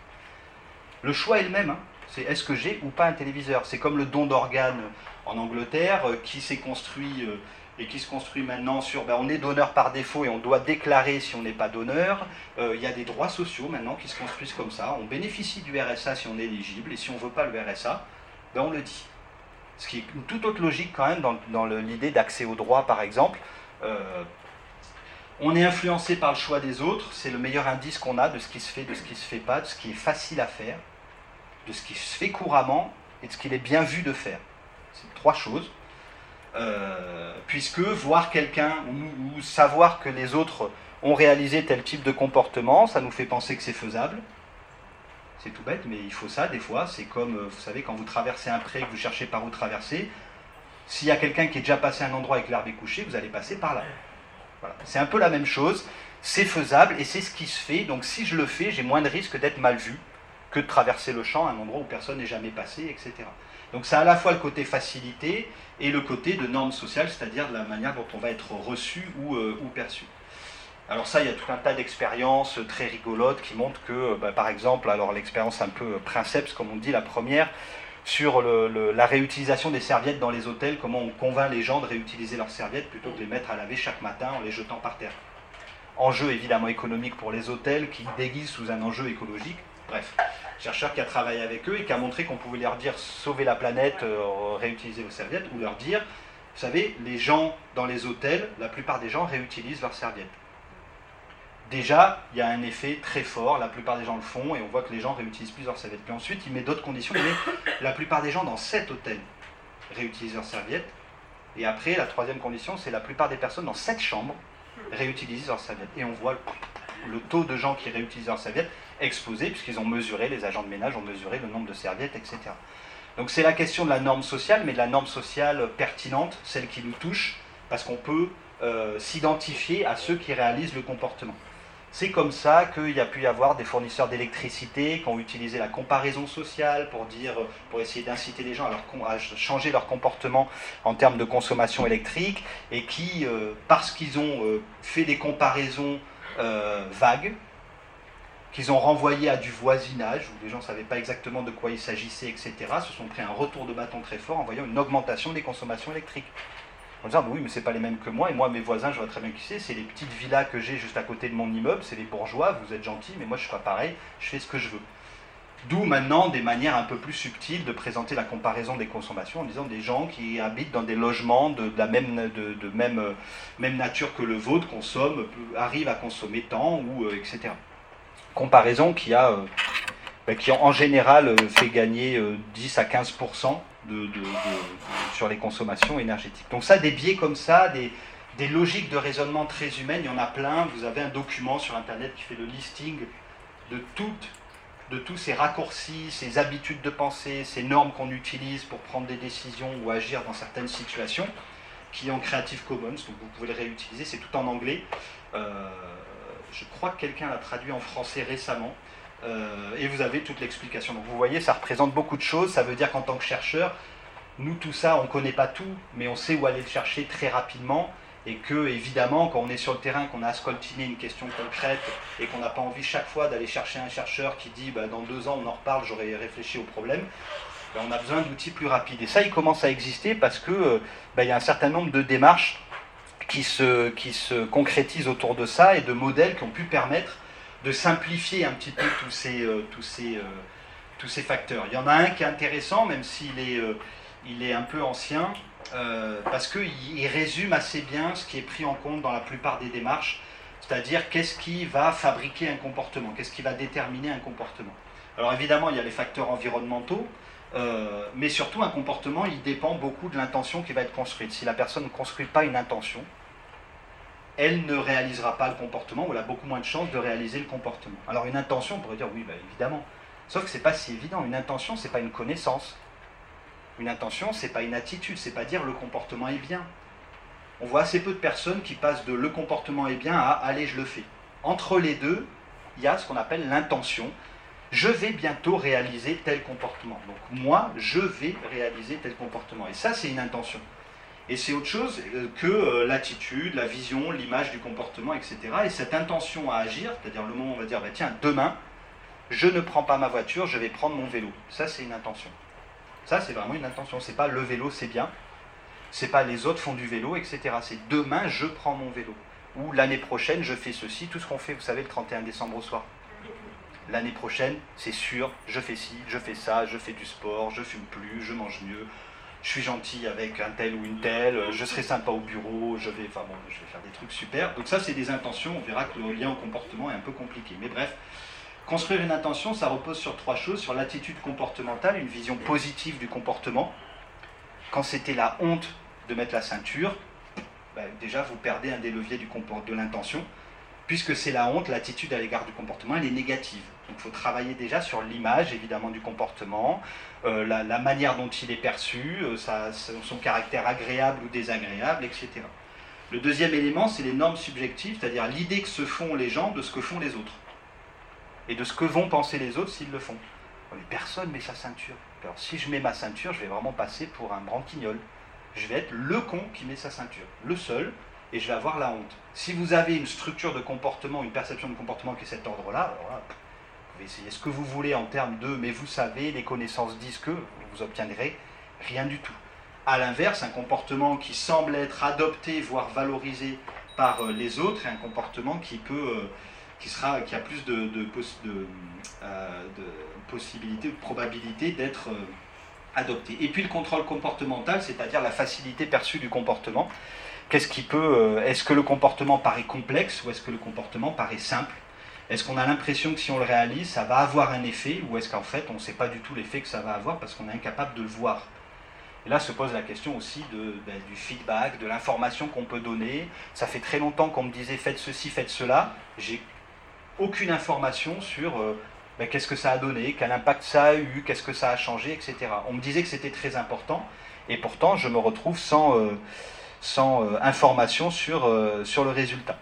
Le choix est le même, hein. C'est est-ce que j'ai ou pas un téléviseur. C'est comme le don d'organes en Angleterre, euh, qui s'est construit... Euh, et qui se construit maintenant sur, ben, on est donneur par défaut et on doit déclarer si on n'est pas donneur. Euh, il y a des droits sociaux maintenant qui se construisent comme ça. On bénéficie du R S A si on est éligible, et si on ne veut pas le R S A, ben, on le dit. Ce qui est une toute autre logique quand même dans, dans l'idée d'accès aux droits, par exemple. Euh, on est influencé par le choix des autres, c'est le meilleur indice qu'on a de ce qui se fait, de ce qui ne se fait pas, de ce qui est facile à faire, de ce qui se fait couramment et de ce qu'il est bien vu de faire. C'est trois choses. Euh, puisque voir quelqu'un ou, ou savoir que les autres ont réalisé tel type de comportement, ça nous fait penser que c'est faisable. C'est tout bête, mais il faut ça des fois. C'est comme, vous savez, quand vous traversez un pré et que vous cherchez par où traverser, s'il y a quelqu'un qui est déjà passé à un endroit et que l'herbe est couchée, vous allez passer par là. Voilà. C'est un peu la même chose, c'est faisable et c'est ce qui se fait. Donc si je le fais, j'ai moins de risque d'être mal vu que de traverser le champ à un endroit où personne n'est jamais passé, et cetera. Donc ça a à la fois le côté facilité et le côté de normes sociales, c'est-à-dire de la manière dont on va être reçu ou, euh, ou perçu. Alors ça, il y a tout un tas d'expériences très rigolotes qui montrent que, bah, par exemple, alors l'expérience un peu princeps, comme on dit, la première, sur le, le, la réutilisation des serviettes dans les hôtels, comment on convainc les gens de réutiliser leurs serviettes plutôt que de les mettre à laver chaque matin en les jetant par terre. Enjeu évidemment économique pour les hôtels qui déguisent sous un enjeu écologique. Bref, chercheur qui a travaillé avec eux et qui a montré qu'on pouvait leur dire sauver la planète, euh, réutiliser vos serviettes, ou leur dire, vous savez, les gens dans les hôtels, la plupart des gens réutilisent leurs serviettes. Déjà, il y a un effet très fort, la plupart des gens le font, et on voit que les gens réutilisent plus leurs serviettes. Puis ensuite, il met d'autres conditions, il met la plupart des gens dans cet hôtel réutilisent leurs serviettes, et après, la troisième condition, c'est la plupart des personnes dans cette chambre réutilisent leurs serviettes. Et on voit le, le taux de gens qui réutilisent leurs serviettes explosé, puisqu'ils ont mesuré, les agents de ménage ont mesuré le nombre de serviettes, et cetera. Donc c'est la question de la norme sociale, mais de la norme sociale pertinente, celle qui nous touche, parce qu'on peut euh, s'identifier à ceux qui réalisent le comportement. C'est comme ça qu'il y a pu y avoir des fournisseurs d'électricité qui ont utilisé la comparaison sociale pour, dire, pour essayer d'inciter les gens à, leur, à changer leur comportement en termes de consommation électrique, et qui, euh, parce qu'ils ont euh, fait des comparaisons euh, vagues, qu'ils ont renvoyé à du voisinage, où les gens ne savaient pas exactement de quoi il s'agissait, et cetera, se sont pris un retour de bâton très fort en voyant une augmentation des consommations électriques. En disant, oui, mais c'est pas les mêmes que moi, et moi, mes voisins, je vois très bien qui c'est, c'est les petites villas que j'ai juste à côté de mon immeuble, c'est les bourgeois, vous êtes gentils, mais moi, je ne suis pas pareil, je fais ce que je veux. D'où maintenant des manières un peu plus subtiles de présenter la comparaison des consommations en disant des gens qui habitent dans des logements de, de la même, de, de même, euh, même nature que le vôtre, consomment, arrivent à consommer tant, ou euh, et cetera. Comparaison qui a, euh, bah, qui en général euh, fait gagner euh, dix à quinze pour cent de, de, de, de, sur les consommations énergétiques. Donc ça, des biais comme ça, des, des logiques de raisonnement très humaines, il y en a plein. Vous avez un document sur Internet qui fait le listing de, toutes, de tous ces raccourcis, ces habitudes de pensée, ces normes qu'on utilise pour prendre des décisions ou agir dans certaines situations, qui est en Creative Commons, donc vous pouvez le réutiliser, c'est tout en anglais. Euh, Je crois que quelqu'un l'a traduit en français récemment, euh, et vous avez toute l'explication. Donc vous voyez, ça représente beaucoup de choses, ça veut dire qu'en tant que chercheur, nous tout ça, on ne connaît pas tout, mais on sait où aller le chercher très rapidement, et que évidemment, quand on est sur le terrain, qu'on a à scoltiner une question concrète, et qu'on n'a pas envie chaque fois d'aller chercher un chercheur qui dit bah, « dans deux ans on en reparle, j'aurais réfléchi au problème », ben, on a besoin d'outils plus rapides. Et ça, il commence à exister parce qu'il euh, ben, y a un certain nombre de démarches Qui se, qui se concrétisent autour de ça, et de modèles qui ont pu permettre de simplifier un petit peu tous ces, euh, tous ces, euh, tous ces facteurs. Il y en a un qui est intéressant, même s'il est, euh, il est un peu ancien, euh, parce qu'il il résume assez bien ce qui est pris en compte dans la plupart des démarches, c'est-à-dire qu'est-ce qui va fabriquer un comportement, qu'est-ce qui va déterminer un comportement. Alors évidemment, il y a les facteurs environnementaux, Euh, mais surtout, un comportement, il dépend beaucoup de l'intention qui va être construite. Si la personne ne construit pas une intention, elle ne réalisera pas le comportement, ou elle a beaucoup moins de chances de réaliser le comportement. Alors une intention, on pourrait dire oui, bah, évidemment. Sauf que ce n'est pas si évident. Une intention, ce n'est pas une connaissance. Une intention, ce n'est pas une attitude, c'est pas dire le comportement est bien. on voit assez peu de personnes qui passent de le comportement est bien à allez, je le fais. Entre les deux, il y a ce qu'on appelle l'intention. Je vais bientôt réaliser tel comportement. Donc moi, je vais réaliser tel comportement. Et ça, c'est une intention. Et c'est autre chose que l'attitude, la vision, l'image du comportement, et cetera. Et cette intention à agir, c'est-à-dire le moment où on va dire, bah, tiens, demain, je ne prends pas ma voiture, je vais prendre mon vélo. Ça, c'est une intention. Ça, c'est vraiment une intention. C'est pas le vélo, c'est bien. C'est pas les autres font du vélo, et cetera. C'est demain, je prends mon vélo. Ou l'année prochaine, je fais ceci. Tout ce qu'on fait, vous savez, le trente et un décembre au soir. L'année prochaine, c'est sûr, je fais ci, je fais ça, je fais du sport, je fume plus, je mange mieux, je suis gentil avec un tel ou une telle, je serai sympa au bureau, je vais, enfin bon, je vais faire des trucs super. Donc ça, c'est des intentions. On verra que le lien au comportement est un peu compliqué. Mais bref, construire une intention, ça repose sur trois choses. Sur l'attitude comportementale, une vision positive du comportement. Quand c'était la honte de mettre la ceinture, ben déjà, vous perdez un des leviers du comport- de l'intention. Puisque c'est la honte, l'attitude à l'égard du comportement, elle est négative. Donc il faut travailler déjà sur l'image, évidemment, du comportement, euh, la, la manière dont il est perçu, euh, sa, son caractère agréable ou désagréable, et cetera. Le deuxième élément, c'est les normes subjectives, c'est-à-dire l'idée que se font les gens de ce que font les autres. Et de ce que vont penser les autres s'ils le font. Mais personne met sa ceinture. Alors si je mets ma ceinture, je vais vraiment passer pour un branquignol. Je vais être le con qui met sa ceinture, le seul, et je vais avoir la honte. Si vous avez une structure de comportement, une perception de comportement qui est cet ordre-là, alors là, vous pouvez essayer ce que vous voulez en termes de « mais vous savez, les connaissances disent que », vous obtiendrez rien du tout. A l'inverse, un comportement qui semble être adopté, voire valorisé par les autres, est un comportement qui peut, qui sera, qui a plus de, de, de, euh, de possibilités, de probabilité d'être adopté. Et puis le contrôle comportemental, c'est-à-dire la facilité perçue du comportement. Qu'est-ce qui peut, est-ce que le comportement paraît complexe ou est-ce que le comportement paraît simple? Est-ce qu'on a l'impression que si on le réalise, ça va avoir un effet, ou est-ce qu'en fait, on ne sait pas du tout l'effet que ça va avoir parce qu'on est incapable de le voir? Et là se pose la question aussi de, ben, du feedback, de l'information qu'on peut donner. Ça fait très longtemps qu'on me disait faites ceci, faites cela. J'ai aucune information sur euh, ben, qu'est-ce que ça a donné, quel impact ça a eu, qu'est-ce que ça a changé, et cetera. On me disait que c'était très important, et pourtant je me retrouve sans... Euh, sans euh, information sur, euh, sur le résultat.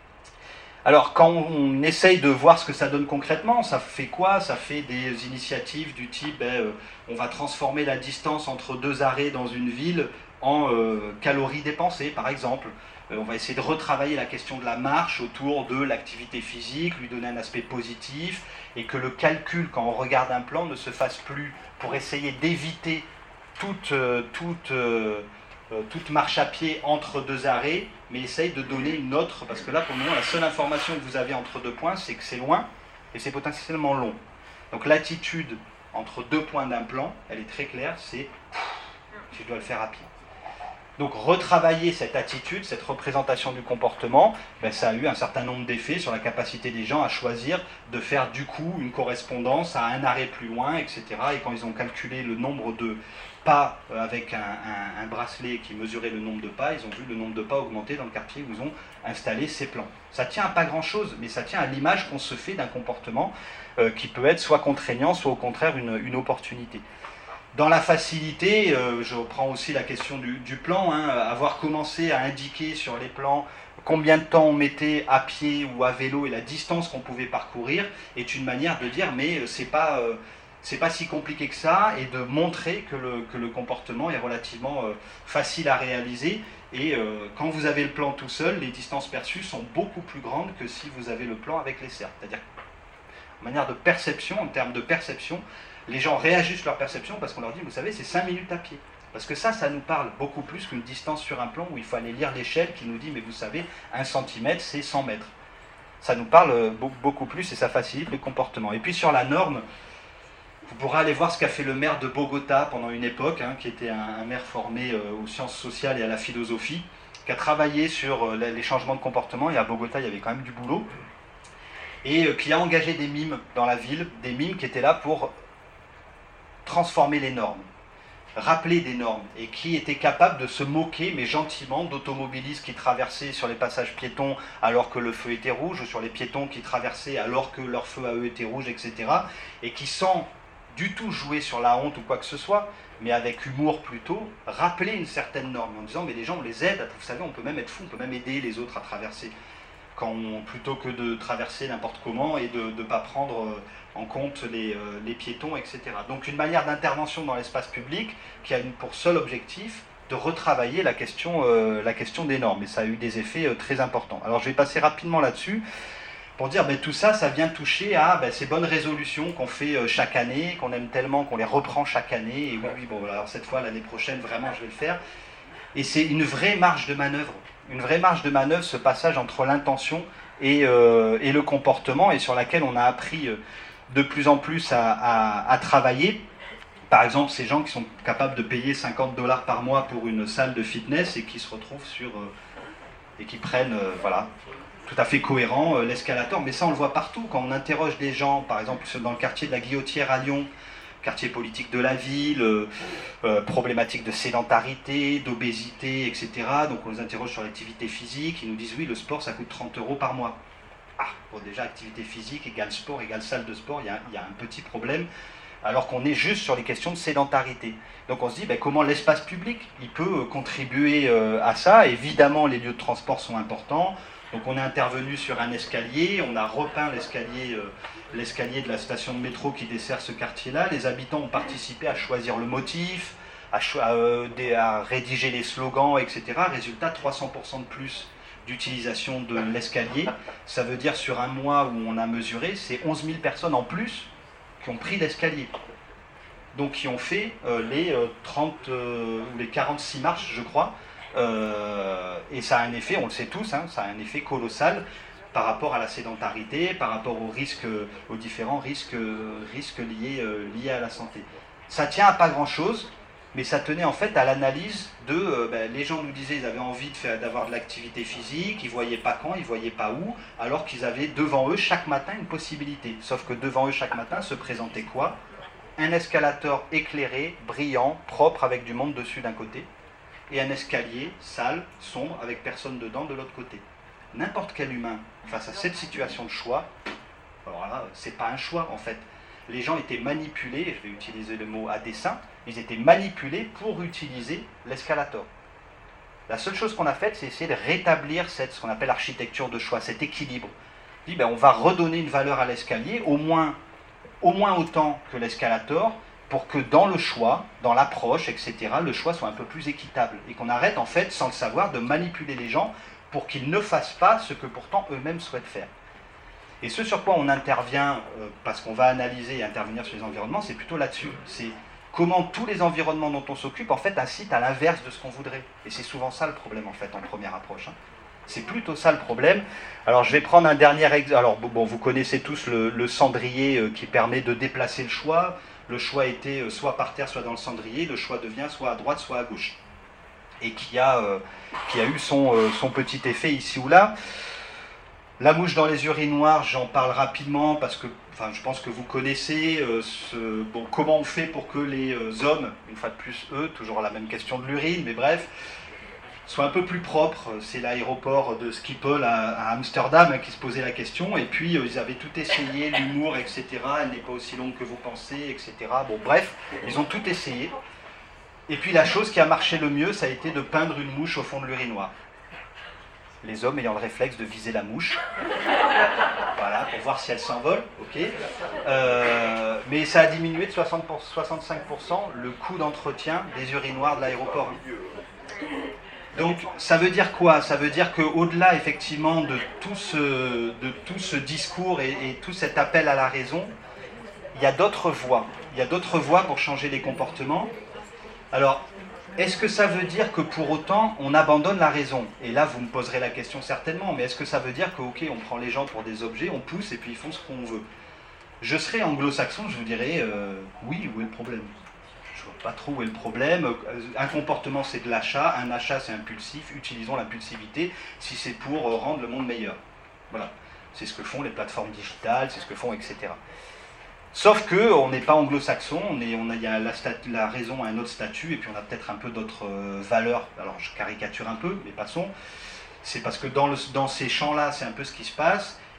Alors, quand on, on essaye de voir ce que ça donne concrètement, ça fait quoi? Ça fait des initiatives du type, ben, euh, on va transformer la distance entre deux arrêts dans une ville en euh, calories dépensées, par exemple. Euh, on va essayer de retravailler la question de la marche autour de l'activité physique, lui donner un aspect positif, et que le calcul, quand on regarde un plan, ne se fasse plus pour essayer d'éviter toute... Euh, toute euh, Euh, toute marche à pied entre deux arrêts, mais essaye de donner une autre, parce que là, pour le moment, la seule information que vous avez entre deux points, c'est que c'est loin, et c'est potentiellement long. Donc l'attitude entre deux points d'un plan, elle est très claire, c'est « je dois le faire à pied ». Donc retravailler cette attitude, cette représentation du comportement, ben, ça a eu un certain nombre d'effets sur la capacité des gens à choisir de faire du coup une correspondance à un arrêt plus loin, et cetera. Et quand ils ont calculé le nombre de pas avec un, un, un bracelet qui mesurait le nombre de pas, ils ont vu le nombre de pas augmenter dans le quartier où ils ont installé ces plans. Ça tient à pas grand-chose, mais ça tient à l'image qu'on se fait d'un comportement euh, qui peut être soit contraignant, soit au contraire une, une opportunité. Dans la facilité, euh, je reprends aussi la question du, du plan, hein, avoir commencé à indiquer sur les plans combien de temps on mettait à pied ou à vélo et la distance qu'on pouvait parcourir est une manière de dire mais c'est pas... Euh, c'est pas si compliqué que ça, et de montrer que le, que le comportement est relativement euh, facile à réaliser, et euh, quand vous avez le plan tout seul, les distances perçues sont beaucoup plus grandes que si vous avez le plan avec les cercles. C'est-à-dire, en manière de perception, en termes de perception, les gens réajustent leur perception parce qu'on leur dit, vous savez, c'est cinq minutes à pied. Parce que ça, ça nous parle beaucoup plus qu'une distance sur un plan où il faut aller lire l'échelle qui nous dit, mais vous savez, un centimètre, c'est cent mètres. Ça nous parle beaucoup plus et ça facilite le comportement. Et puis sur la norme, vous pourrez aller voir ce qu'a fait le maire de Bogota pendant une époque, hein, qui était un, un maire formé euh, aux sciences sociales et à la philosophie, qui a travaillé sur euh, les changements de comportement, et à Bogota il y avait quand même du boulot, et euh, qui a engagé des mimes dans la ville, des mimes qui étaient là pour transformer les normes, rappeler des normes, et qui étaient capables de se moquer, mais gentiment, d'automobilistes qui traversaient sur les passages piétons alors que le feu était rouge, ou sur les piétons qui traversaient alors que leur feu à eux était rouge, et cetera, et qui, sans du tout jouer sur la honte ou quoi que ce soit, mais avec humour plutôt, rappeler une certaine norme, en disant mais les gens on les aide, vous savez on peut même être fou, on peut même aider les autres à traverser, quand on, plutôt que de traverser n'importe comment et de ne pas prendre en compte les, euh, les piétons, et cetera. Donc une manière d'intervention dans l'espace public qui a une, pour seul objectif de retravailler la question, euh, la question des normes, et ça a eu des effets euh, très importants. Alors je vais passer rapidement là-dessus, pour dire ben, tout ça, ça vient toucher à ben, ces bonnes résolutions qu'on fait euh, chaque année, qu'on aime tellement, qu'on les reprend chaque année, et oui, oui bon, alors cette fois, l'année prochaine, vraiment, je vais le faire. Et c'est une vraie marge de manœuvre, une vraie marge de manœuvre, ce passage entre l'intention et, euh, et le comportement, et sur laquelle on a appris euh, de plus en plus à, à, à travailler. Par exemple, ces gens qui sont capables de payer cinquante dollars par mois pour une salle de fitness et qui se retrouvent sur... Euh, et qui prennent, euh, voilà, tout à fait cohérent, euh, l'escalator. Mais ça, on le voit partout. Quand on interroge des gens, par exemple, dans le quartier de la Guillotière à Lyon, quartier politique de la ville, euh, euh, problématique de sédentarité, d'obésité, et cetera. Donc on les interroge sur l'activité physique, ils nous disent oui, le sport, ça coûte trente euros par mois. Ah, bon, déjà, activité physique égale sport, égale salle de sport, il y a, il y a un petit problème, alors qu'on est juste sur les questions de sédentarité. Donc on se dit, ben, comment l'espace public, il peut contribuer euh, à ça. Évidemment, les lieux de transport sont importants. Donc on est intervenu sur un escalier, on a repeint l'escalier euh, l'escalier de la station de métro qui dessert ce quartier-là. Les habitants ont participé à choisir le motif, à, à, euh, à rédiger les slogans, et cetera. Résultat, trois cents pour cent de plus d'utilisation de l'escalier. Ça veut dire sur un mois où on a mesuré, c'est onze mille personnes en plus qui ont pris l'escalier. Donc qui ont fait euh, les, euh, trente, euh, les quarante-six marches, je crois. Euh, et ça a un effet, on le sait tous, hein, ça a un effet colossal par rapport à la sédentarité, par rapport aux risques, aux différents risques, risques liés, euh, liés à la santé. Ça tient à pas grand-chose, mais ça tenait en fait à l'analyse de... Euh, ben, les gens nous disaient qu'ils avaient envie de faire, d'avoir de l'activité physique, ils ne voyaient pas quand, ils ne voyaient pas où, alors qu'ils avaient devant eux chaque matin une possibilité. Sauf que devant eux chaque matin se présentait quoi? Un escalator éclairé, brillant, propre, avec du monde dessus d'un côté, et un escalier sale, sombre, avec personne dedans de l'autre côté. N'importe quel humain, face à cette situation de choix, alors là, c'est pas un choix en fait. Les gens étaient manipulés, je vais utiliser le mot à dessein, ils étaient manipulés pour utiliser l'escalator. La seule chose qu'on a faite, c'est essayer de rétablir cette, ce qu'on appelle architecture de choix, cet équilibre. On dit, ben, on va redonner une valeur à l'escalier, au moins, au moins autant que l'escalator, pour que dans le choix, dans l'approche, et cetera, le choix soit un peu plus équitable. Et qu'on arrête, en fait, sans le savoir, de manipuler les gens pour qu'ils ne fassent pas ce que pourtant eux-mêmes souhaitent faire. Et ce sur quoi on intervient, euh, parce qu'on va analyser et intervenir sur les environnements, c'est plutôt là-dessus. C'est comment tous les environnements dont on s'occupe, en fait, incitent à l'inverse de ce qu'on voudrait. Et c'est souvent ça le problème, en fait, en première approche. Hein. C'est plutôt ça le problème. Alors, je vais prendre un dernier exemple. Alors, bon, vous connaissez tous le, le cendrier euh, qui permet de déplacer le choix. Le choix était euh, soit par terre, soit dans le cendrier. Le choix devient soit à droite, soit à gauche. Et qui a, euh, qui a eu son, euh, son petit effet ici ou là. La mouche dans les urinoirs, j'en parle rapidement parce que enfin, je pense que vous connaissez euh, ce, bon, comment on fait pour que les euh, hommes, une fois de plus eux, toujours la même question de l'urine, mais bref, soient un peu plus propres. C'est l'aéroport de Schiphol à, à Amsterdam hein, qui se posait la question, et puis euh, ils avaient tout essayé, l'humour, et cetera. Elle n'est pas aussi longue que vous pensez, et cetera. Bon, bref, ils ont tout essayé. Et puis la chose qui a marché le mieux, ça a été de peindre une mouche au fond de l'urinoir. Les hommes ayant le réflexe de viser la mouche, voilà, pour voir si elle s'envole, ok. Euh, mais ça a diminué de soixante pour cent, soixante-cinq pour cent le coût d'entretien des urinoirs de l'aéroport. Donc ça veut dire quoi? Ça veut dire qu'au-delà effectivement de tout ce, de tout ce discours et, et tout cet appel à la raison, il y a d'autres voies. Il y a d'autres voies pour changer les comportements. Alors, est-ce que ça veut dire que pour autant, on abandonne la raison? Et là, vous me poserez la question certainement, mais est-ce que ça veut dire que, ok, on prend les gens pour des objets, on pousse et puis ils font ce qu'on veut? Je serais anglo-saxon, je vous dirais, euh, oui, où est le problème? Je ne vois pas trop où est le problème. Un comportement, c'est de l'achat, un achat, c'est impulsif, utilisons l'impulsivité si c'est pour rendre le monde meilleur. Voilà, c'est ce que font les plateformes digitales, c'est ce que font, et cetera. Sauf qu'on n'est pas anglo-saxon, on est, on a, il y a la, la raison a un autre statut, et puis on a peut-être un peu d'autres euh, valeurs. Alors je caricature un peu, mais passons. C'est parce que dans, le, dans ces champs-là, c'est un peu ce qui se passe.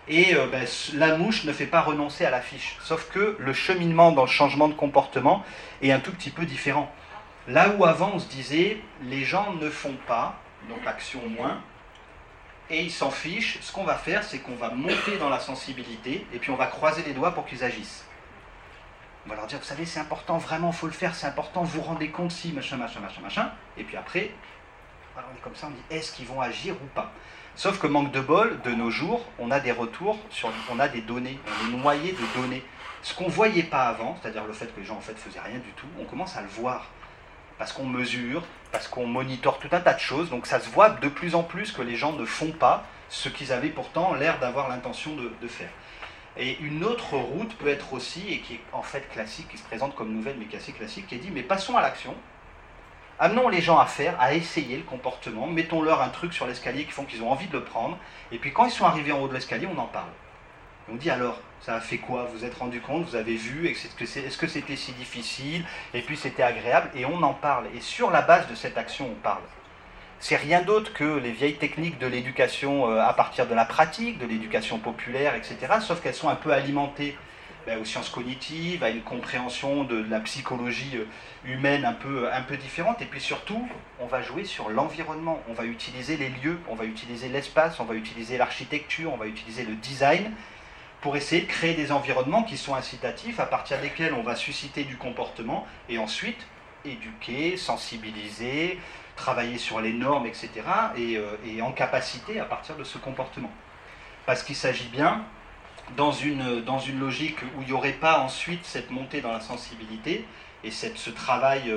et euh, ben, la mouche ne fait pas renoncer à la fiche. Sauf que le cheminement dans le changement de comportement est un tout petit peu différent. Là où avant on se disait, les gens ne font pas, donc action moins, et ils s'en fichent, ce qu'on va faire, c'est qu'on va monter dans la sensibilité, et puis on va croiser les doigts pour qu'ils agissent. On va leur dire, vous savez, c'est important, vraiment, il faut le faire, c'est important, vous vous rendez compte si, machin, machin, machin, machin, et puis après, voilà, on est comme ça, on dit, est-ce qu'ils vont agir ou pas? Sauf que manque de bol, de nos jours, on a des retours, sur, on a des données, on est noyé de données. Ce qu'on ne voyait pas avant, c'est-à-dire le fait que les gens en fait faisaient rien du tout, on commence à le voir. Parce qu'on mesure, parce qu'on monitore tout un tas de choses, donc ça se voit de plus en plus que les gens ne font pas ce qu'ils avaient pourtant l'air d'avoir l'intention de, de faire. Et une autre route peut être aussi, et qui est en fait classique, qui se présente comme nouvelle mais qui est assez classique, qui est dit, mais passons à l'action. Amenons les gens à faire, à essayer le comportement, mettons-leur un truc sur l'escalier qui font qu'ils ont envie de le prendre, et puis quand ils sont arrivés en haut de l'escalier, on en parle. Et on dit alors, ça a fait quoi? Vous vous êtes rendu compte, vous avez vu, est-ce que c'était si difficile, et puis c'était agréable, et on en parle. Et sur la base de cette action, on parle. C'est rien d'autre que les vieilles techniques de l'éducation à partir de la pratique, de l'éducation populaire, et cetera, sauf qu'elles sont un peu alimentées ben, aux sciences cognitives, à une compréhension de la psychologie humaine un peu, un peu différente. Et puis surtout, on va jouer sur l'environnement. On va utiliser les lieux, on va utiliser l'espace, on va utiliser l'architecture, on va utiliser le design pour essayer de créer des environnements qui sont incitatifs, à partir desquels on va susciter du comportement, et ensuite éduquer, sensibiliser, travailler sur les normes, et cetera, et, euh, et en capacité à partir de ce comportement. Parce qu'il s'agit bien, dans une, dans une logique où il n'y aurait pas ensuite cette montée dans la sensibilité et cette, ce travail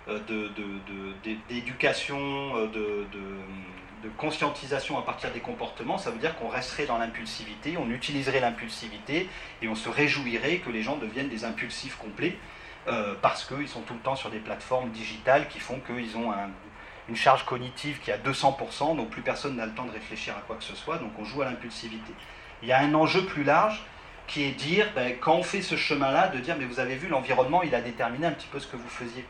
d'éducation, de, de, de, de, de, de conscientisation à partir des comportements, ça veut dire qu'on resterait dans l'impulsivité, on utiliserait l'impulsivité et on se réjouirait que les gens deviennent des impulsifs complets euh, parce qu'ils sont tout le temps sur des plateformes digitales qui font qu'ils ont un, une charge cognitive qui est à deux cents pour cent, donc plus personne n'a le temps de réfléchir à quoi que ce soit, donc on joue à l'impulsivité. Il y a un enjeu plus large qui est dire, ben, quand on fait ce chemin-là, de dire, mais vous avez vu, l'environnement, il a déterminé un petit peu ce que vous faisiez.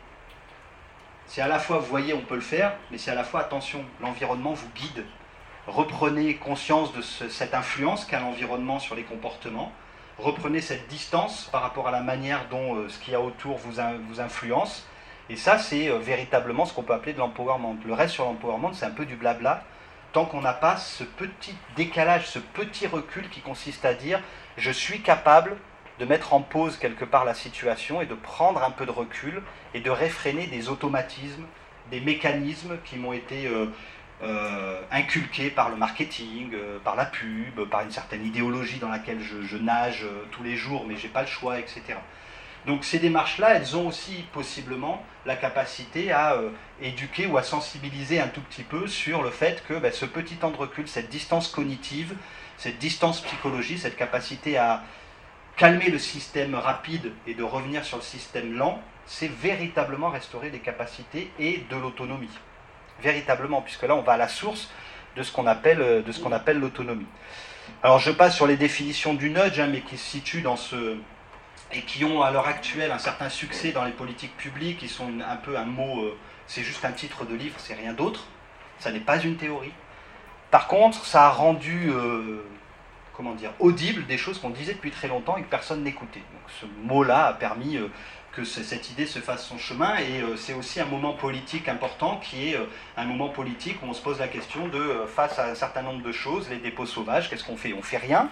C'est à la fois, vous voyez, on peut le faire, mais c'est à la fois, attention, l'environnement vous guide. Reprenez conscience de ce, cette influence qu'a l'environnement sur les comportements. Reprenez cette distance par rapport à la manière dont euh, ce qu'il y a autour vous, in, vous influence. Et ça, c'est euh, véritablement ce qu'on peut appeler de l'empowerment. Le reste sur l'empowerment, c'est un peu du blabla, tant qu'on n'a pas ce petit décalage, ce petit recul qui consiste à dire « je suis capable de mettre en pause quelque part la situation et de prendre un peu de recul et de réfréner des automatismes, des mécanismes qui m'ont été euh, euh, inculqués par le marketing, euh, par la pub, par une certaine idéologie dans laquelle je, je nage euh, tous les jours, mais je n'ai pas le choix, et cetera » Donc ces démarches-là, elles ont aussi possiblement la capacité à euh, éduquer ou à sensibiliser un tout petit peu sur le fait que ben, ce petit temps de recul, cette distance cognitive, cette distance psychologique, cette capacité à calmer le système rapide et de revenir sur le système lent, c'est véritablement restaurer des capacités et de l'autonomie. Véritablement, puisque là on va à la source de ce qu'on appelle, de ce qu'on appelle l'autonomie. Alors je passe sur les définitions du nudge, hein, mais qui se situent dans ce... et qui ont à l'heure actuelle un certain succès dans les politiques publiques, qui sont une, un peu un mot, euh, c'est juste un titre de livre, c'est rien d'autre, ça n'est pas une théorie. Par contre, ça a rendu, euh, comment dire, audible des choses qu'on disait depuis très longtemps et que personne n'écoutait. Donc ce mot-là a permis euh, que ce, cette idée se fasse son chemin, et euh, c'est aussi un moment politique important qui est euh, un moment politique où on se pose la question de, euh, face à un certain nombre de choses, les dépôts sauvages, qu'est-ce qu'on fait? On fait rien,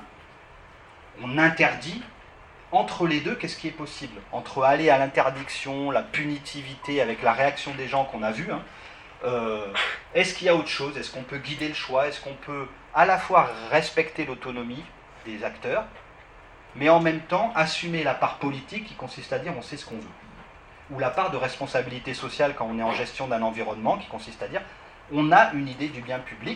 on interdit. Entre les deux, qu'est-ce qui est possible? Entre aller à l'interdiction, la punitivité avec la réaction des gens qu'on a vue, hein, euh, est-ce qu'il y a autre chose? Est-ce qu'on peut guider le choix? Est-ce qu'on peut à la fois respecter l'autonomie des acteurs, mais en même temps assumer la part politique qui consiste à dire on sait ce qu'on veut? Ou la part de responsabilité sociale quand on est en gestion d'un environnement qui consiste à dire on a une idée du bien public,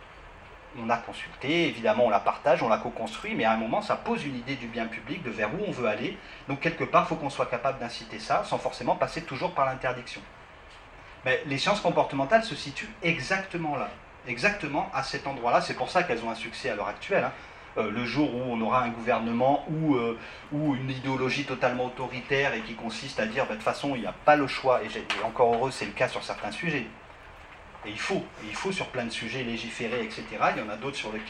on a consulté, évidemment on la partage, on la co-construit, mais à un moment ça pose une idée du bien public, de vers où on veut aller, donc quelque part il faut qu'on soit capable d'inciter ça, sans forcément passer toujours par l'interdiction. Mais les sciences comportementales se situent exactement là, exactement à cet endroit-là, c'est pour ça qu'elles ont un succès à l'heure actuelle, hein. Euh, le jour où on aura un gouvernement ou, euh, ou une idéologie totalement autoritaire et qui consiste à dire bah, de toute façon il n'y a pas le choix, et, et encore heureux c'est le cas sur certains sujets. Et il faut, et il faut sur plein de sujets légiférer, et cetera. Il y en a d'autres sur lesquels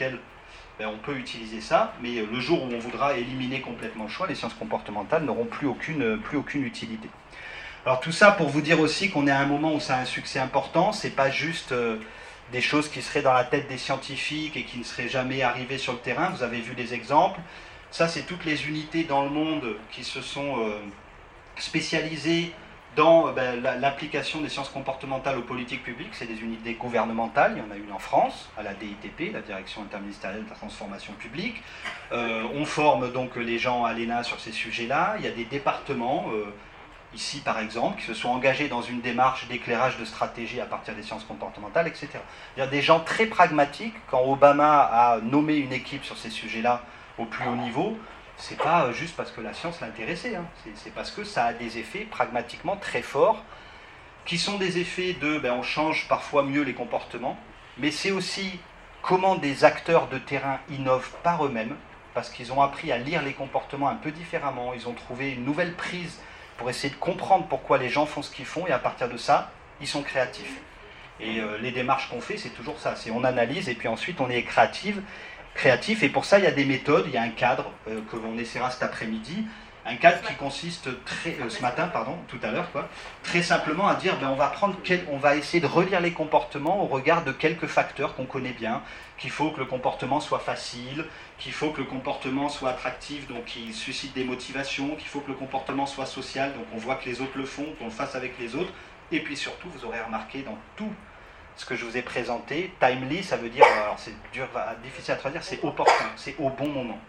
ben, on peut utiliser ça, mais le jour où on voudra éliminer complètement le choix, les sciences comportementales n'auront plus aucune, plus aucune utilité. Alors tout ça pour vous dire aussi qu'on est à un moment où ça a un succès important, c'est pas juste euh, des choses qui seraient dans la tête des scientifiques et qui ne seraient jamais arrivées sur le terrain, vous avez vu des exemples. Ça, c'est toutes les unités dans le monde qui se sont euh, spécialisées dans ben, l'application des sciences comportementales aux politiques publiques. C'est des unités gouvernementales, il y en a une en France, à la D I T P, la Direction interministérielle de la transformation publique. Euh, on forme donc les gens à l'E N A sur ces sujets-là. Il y a des départements, euh, ici par exemple, qui se sont engagés dans une démarche d'éclairage de stratégie à partir des sciences comportementales, et cetera. Il y a des gens très pragmatiques. Quand Obama a nommé une équipe sur ces sujets-là au plus haut niveau, c'est pas juste parce que la science l'intéressait, hein. C'est parce que ça a des effets pragmatiquement très forts, qui sont des effets de, ben, on change parfois mieux les comportements, mais c'est aussi comment des acteurs de terrain innovent par eux-mêmes, parce qu'ils ont appris à lire les comportements un peu différemment, ils ont trouvé une nouvelle prise pour essayer de comprendre pourquoi les gens font ce qu'ils font, et à partir de ça, ils sont créatifs. Et euh, les démarches qu'on fait, c'est toujours ça, c'est on analyse, et puis ensuite on est créative, créatif, et pour ça il y a des méthodes, il y a un cadre euh, que l'on essaiera cet après-midi, un cadre qui consiste très, euh, ce matin, pardon, tout à l'heure, quoi, très simplement à dire, ben, on va prendre, quel, on va essayer de relire les comportements au regard de quelques facteurs qu'on connaît bien, qu'il faut que le comportement soit facile, qu'il faut que le comportement soit attractif, donc qu'il suscite des motivations, qu'il faut que le comportement soit social, donc on voit que les autres le font, qu'on le fasse avec les autres, et puis surtout, vous aurez remarqué dans tout ce que je vous ai présenté, timely, ça veut dire, alors c'est dur, difficile à traduire, c'est opportun, c'est au bon moment.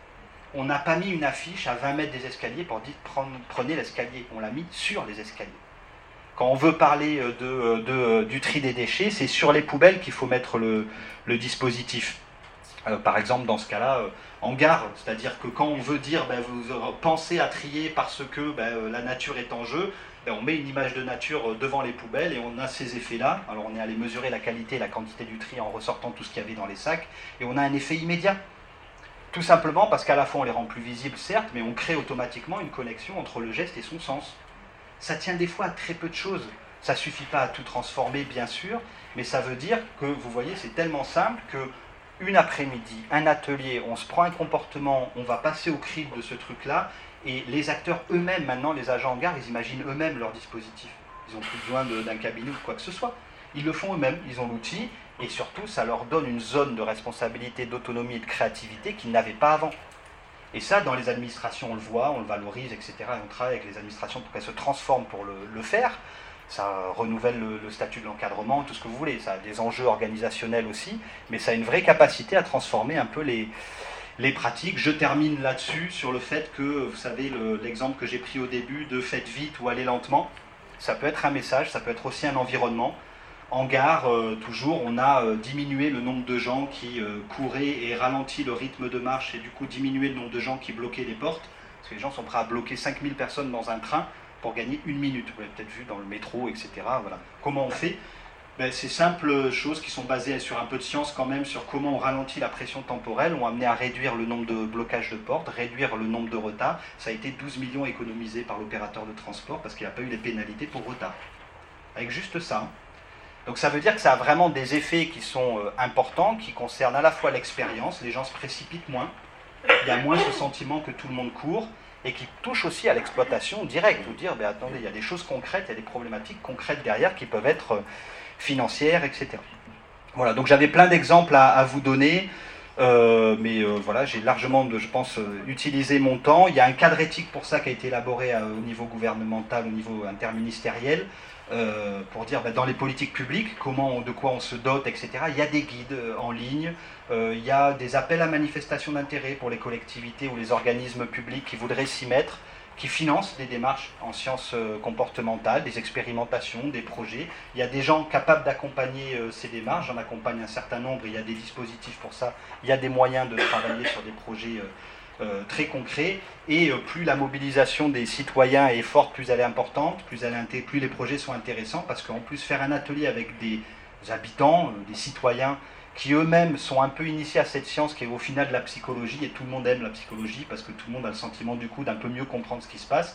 On n'a pas mis une affiche à vingt mètres des escaliers pour dire prenez l'escalier, on l'a mis sur les escaliers. Quand on veut parler de, de, du tri des déchets, c'est sur les poubelles qu'il faut mettre le, le dispositif. Euh, par exemple, dans ce cas-là, euh, en gare, c'est-à-dire que quand on veut dire ben, vous pensez à trier parce que ben, la nature est en jeu, ben, on met une image de nature devant les poubelles et on a ces effets-là. Alors on est allé mesurer la qualité et la quantité du tri en ressortant tout ce qu'il y avait dans les sacs, et on a un effet immédiat. Tout simplement parce qu'à la fois on les rend plus visibles, certes, mais on crée automatiquement une connexion entre le geste et son sens. Ça tient des fois à très peu de choses. Ça ne suffit pas à tout transformer, bien sûr, mais ça veut dire que, vous voyez, c'est tellement simple que une après-midi, un atelier, on se prend un comportement, on va passer au crible de ce truc-là, et les acteurs eux-mêmes, maintenant, les agents en gare, ils imaginent eux-mêmes leur dispositif. Ils n'ont plus besoin d'un cabinet ou quoi que ce soit. Ils le font eux-mêmes, ils ont l'outil, et surtout, ça leur donne une zone de responsabilité, d'autonomie et de créativité qu'ils n'avaient pas avant. Et ça, dans les administrations, on le voit, on le valorise, et cetera. Et on travaille avec les administrations pour qu'elles se transforment pour le, le faire. Ça renouvelle le, le statut de l'encadrement, tout ce que vous voulez. Ça a des enjeux organisationnels aussi, mais ça a une vraie capacité à transformer un peu les, les pratiques. Je termine là-dessus, sur le fait que, vous savez, l'exemple le, que j'ai pris au début de faites vite ou allez lentement, ça peut être un message, ça peut être aussi un environnement. En gare, euh, toujours, on a euh, diminué le nombre de gens qui euh, couraient et ralenti le rythme de marche, et du coup diminué le nombre de gens qui bloquaient les portes, parce que les gens sont prêts à bloquer cinq mille personnes dans un train pour gagner une minute. Vous l'avez peut-être vu dans le métro, et cetera. Voilà. Comment on fait? Ben, ces simples choses qui sont basées sur un peu de science quand même, sur comment on ralentit la pression temporelle, ont amené à réduire le nombre de blocages de portes, réduire le nombre de retards. Ça a été douze millions économisés par l'opérateur de transport, parce qu'il n'y a pas eu les pénalités pour retard. Avec juste ça. Hein. Donc ça veut dire que ça a vraiment des effets qui sont euh, importants, qui concernent à la fois l'expérience, les gens se précipitent moins, il y a moins ce sentiment que tout le monde court, et qui touchent aussi à l'exploitation directe, ou dire, ben, attendez, il y a des choses concrètes, il y a des problématiques concrètes derrière qui peuvent être euh, financières, et cetera. Voilà, donc j'avais plein d'exemples à, à vous donner, euh, mais euh, voilà, j'ai largement, de, je pense, euh, utilisé mon temps. Il y a un cadre éthique pour ça qui a été élaboré euh, au niveau gouvernemental, au niveau interministériel, Euh, pour dire ben, dans les politiques publiques, comment on, de quoi on se dote, et cetera. Il y a des guides euh, en ligne, euh, il y a des appels à manifestation d'intérêt pour les collectivités ou les organismes publics qui voudraient s'y mettre, qui financent des démarches en sciences euh, comportementales, des expérimentations, des projets. Il y a des gens capables d'accompagner euh, ces démarches, j'en accompagne un certain nombre, il y a des dispositifs pour ça, il y a des moyens de travailler sur des projets euh, Euh, très concret, et euh, plus la mobilisation des citoyens est forte, plus elle est importante, plus, elle est, plus les projets sont intéressants, parce qu'en plus faire un atelier avec des habitants, euh, des citoyens qui eux-mêmes sont un peu initiés à cette science qui est au final de la psychologie, et tout le monde aime la psychologie parce que tout le monde a le sentiment du coup d'un peu mieux comprendre ce qui se passe,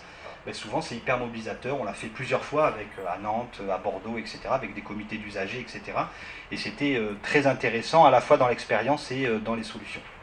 ben souvent c'est hyper mobilisateur. On l'a fait plusieurs fois avec, à Nantes, à Bordeaux, et cetera, avec des comités d'usagers, et cetera. Et c'était très intéressant à la fois dans l'expérience et dans les solutions.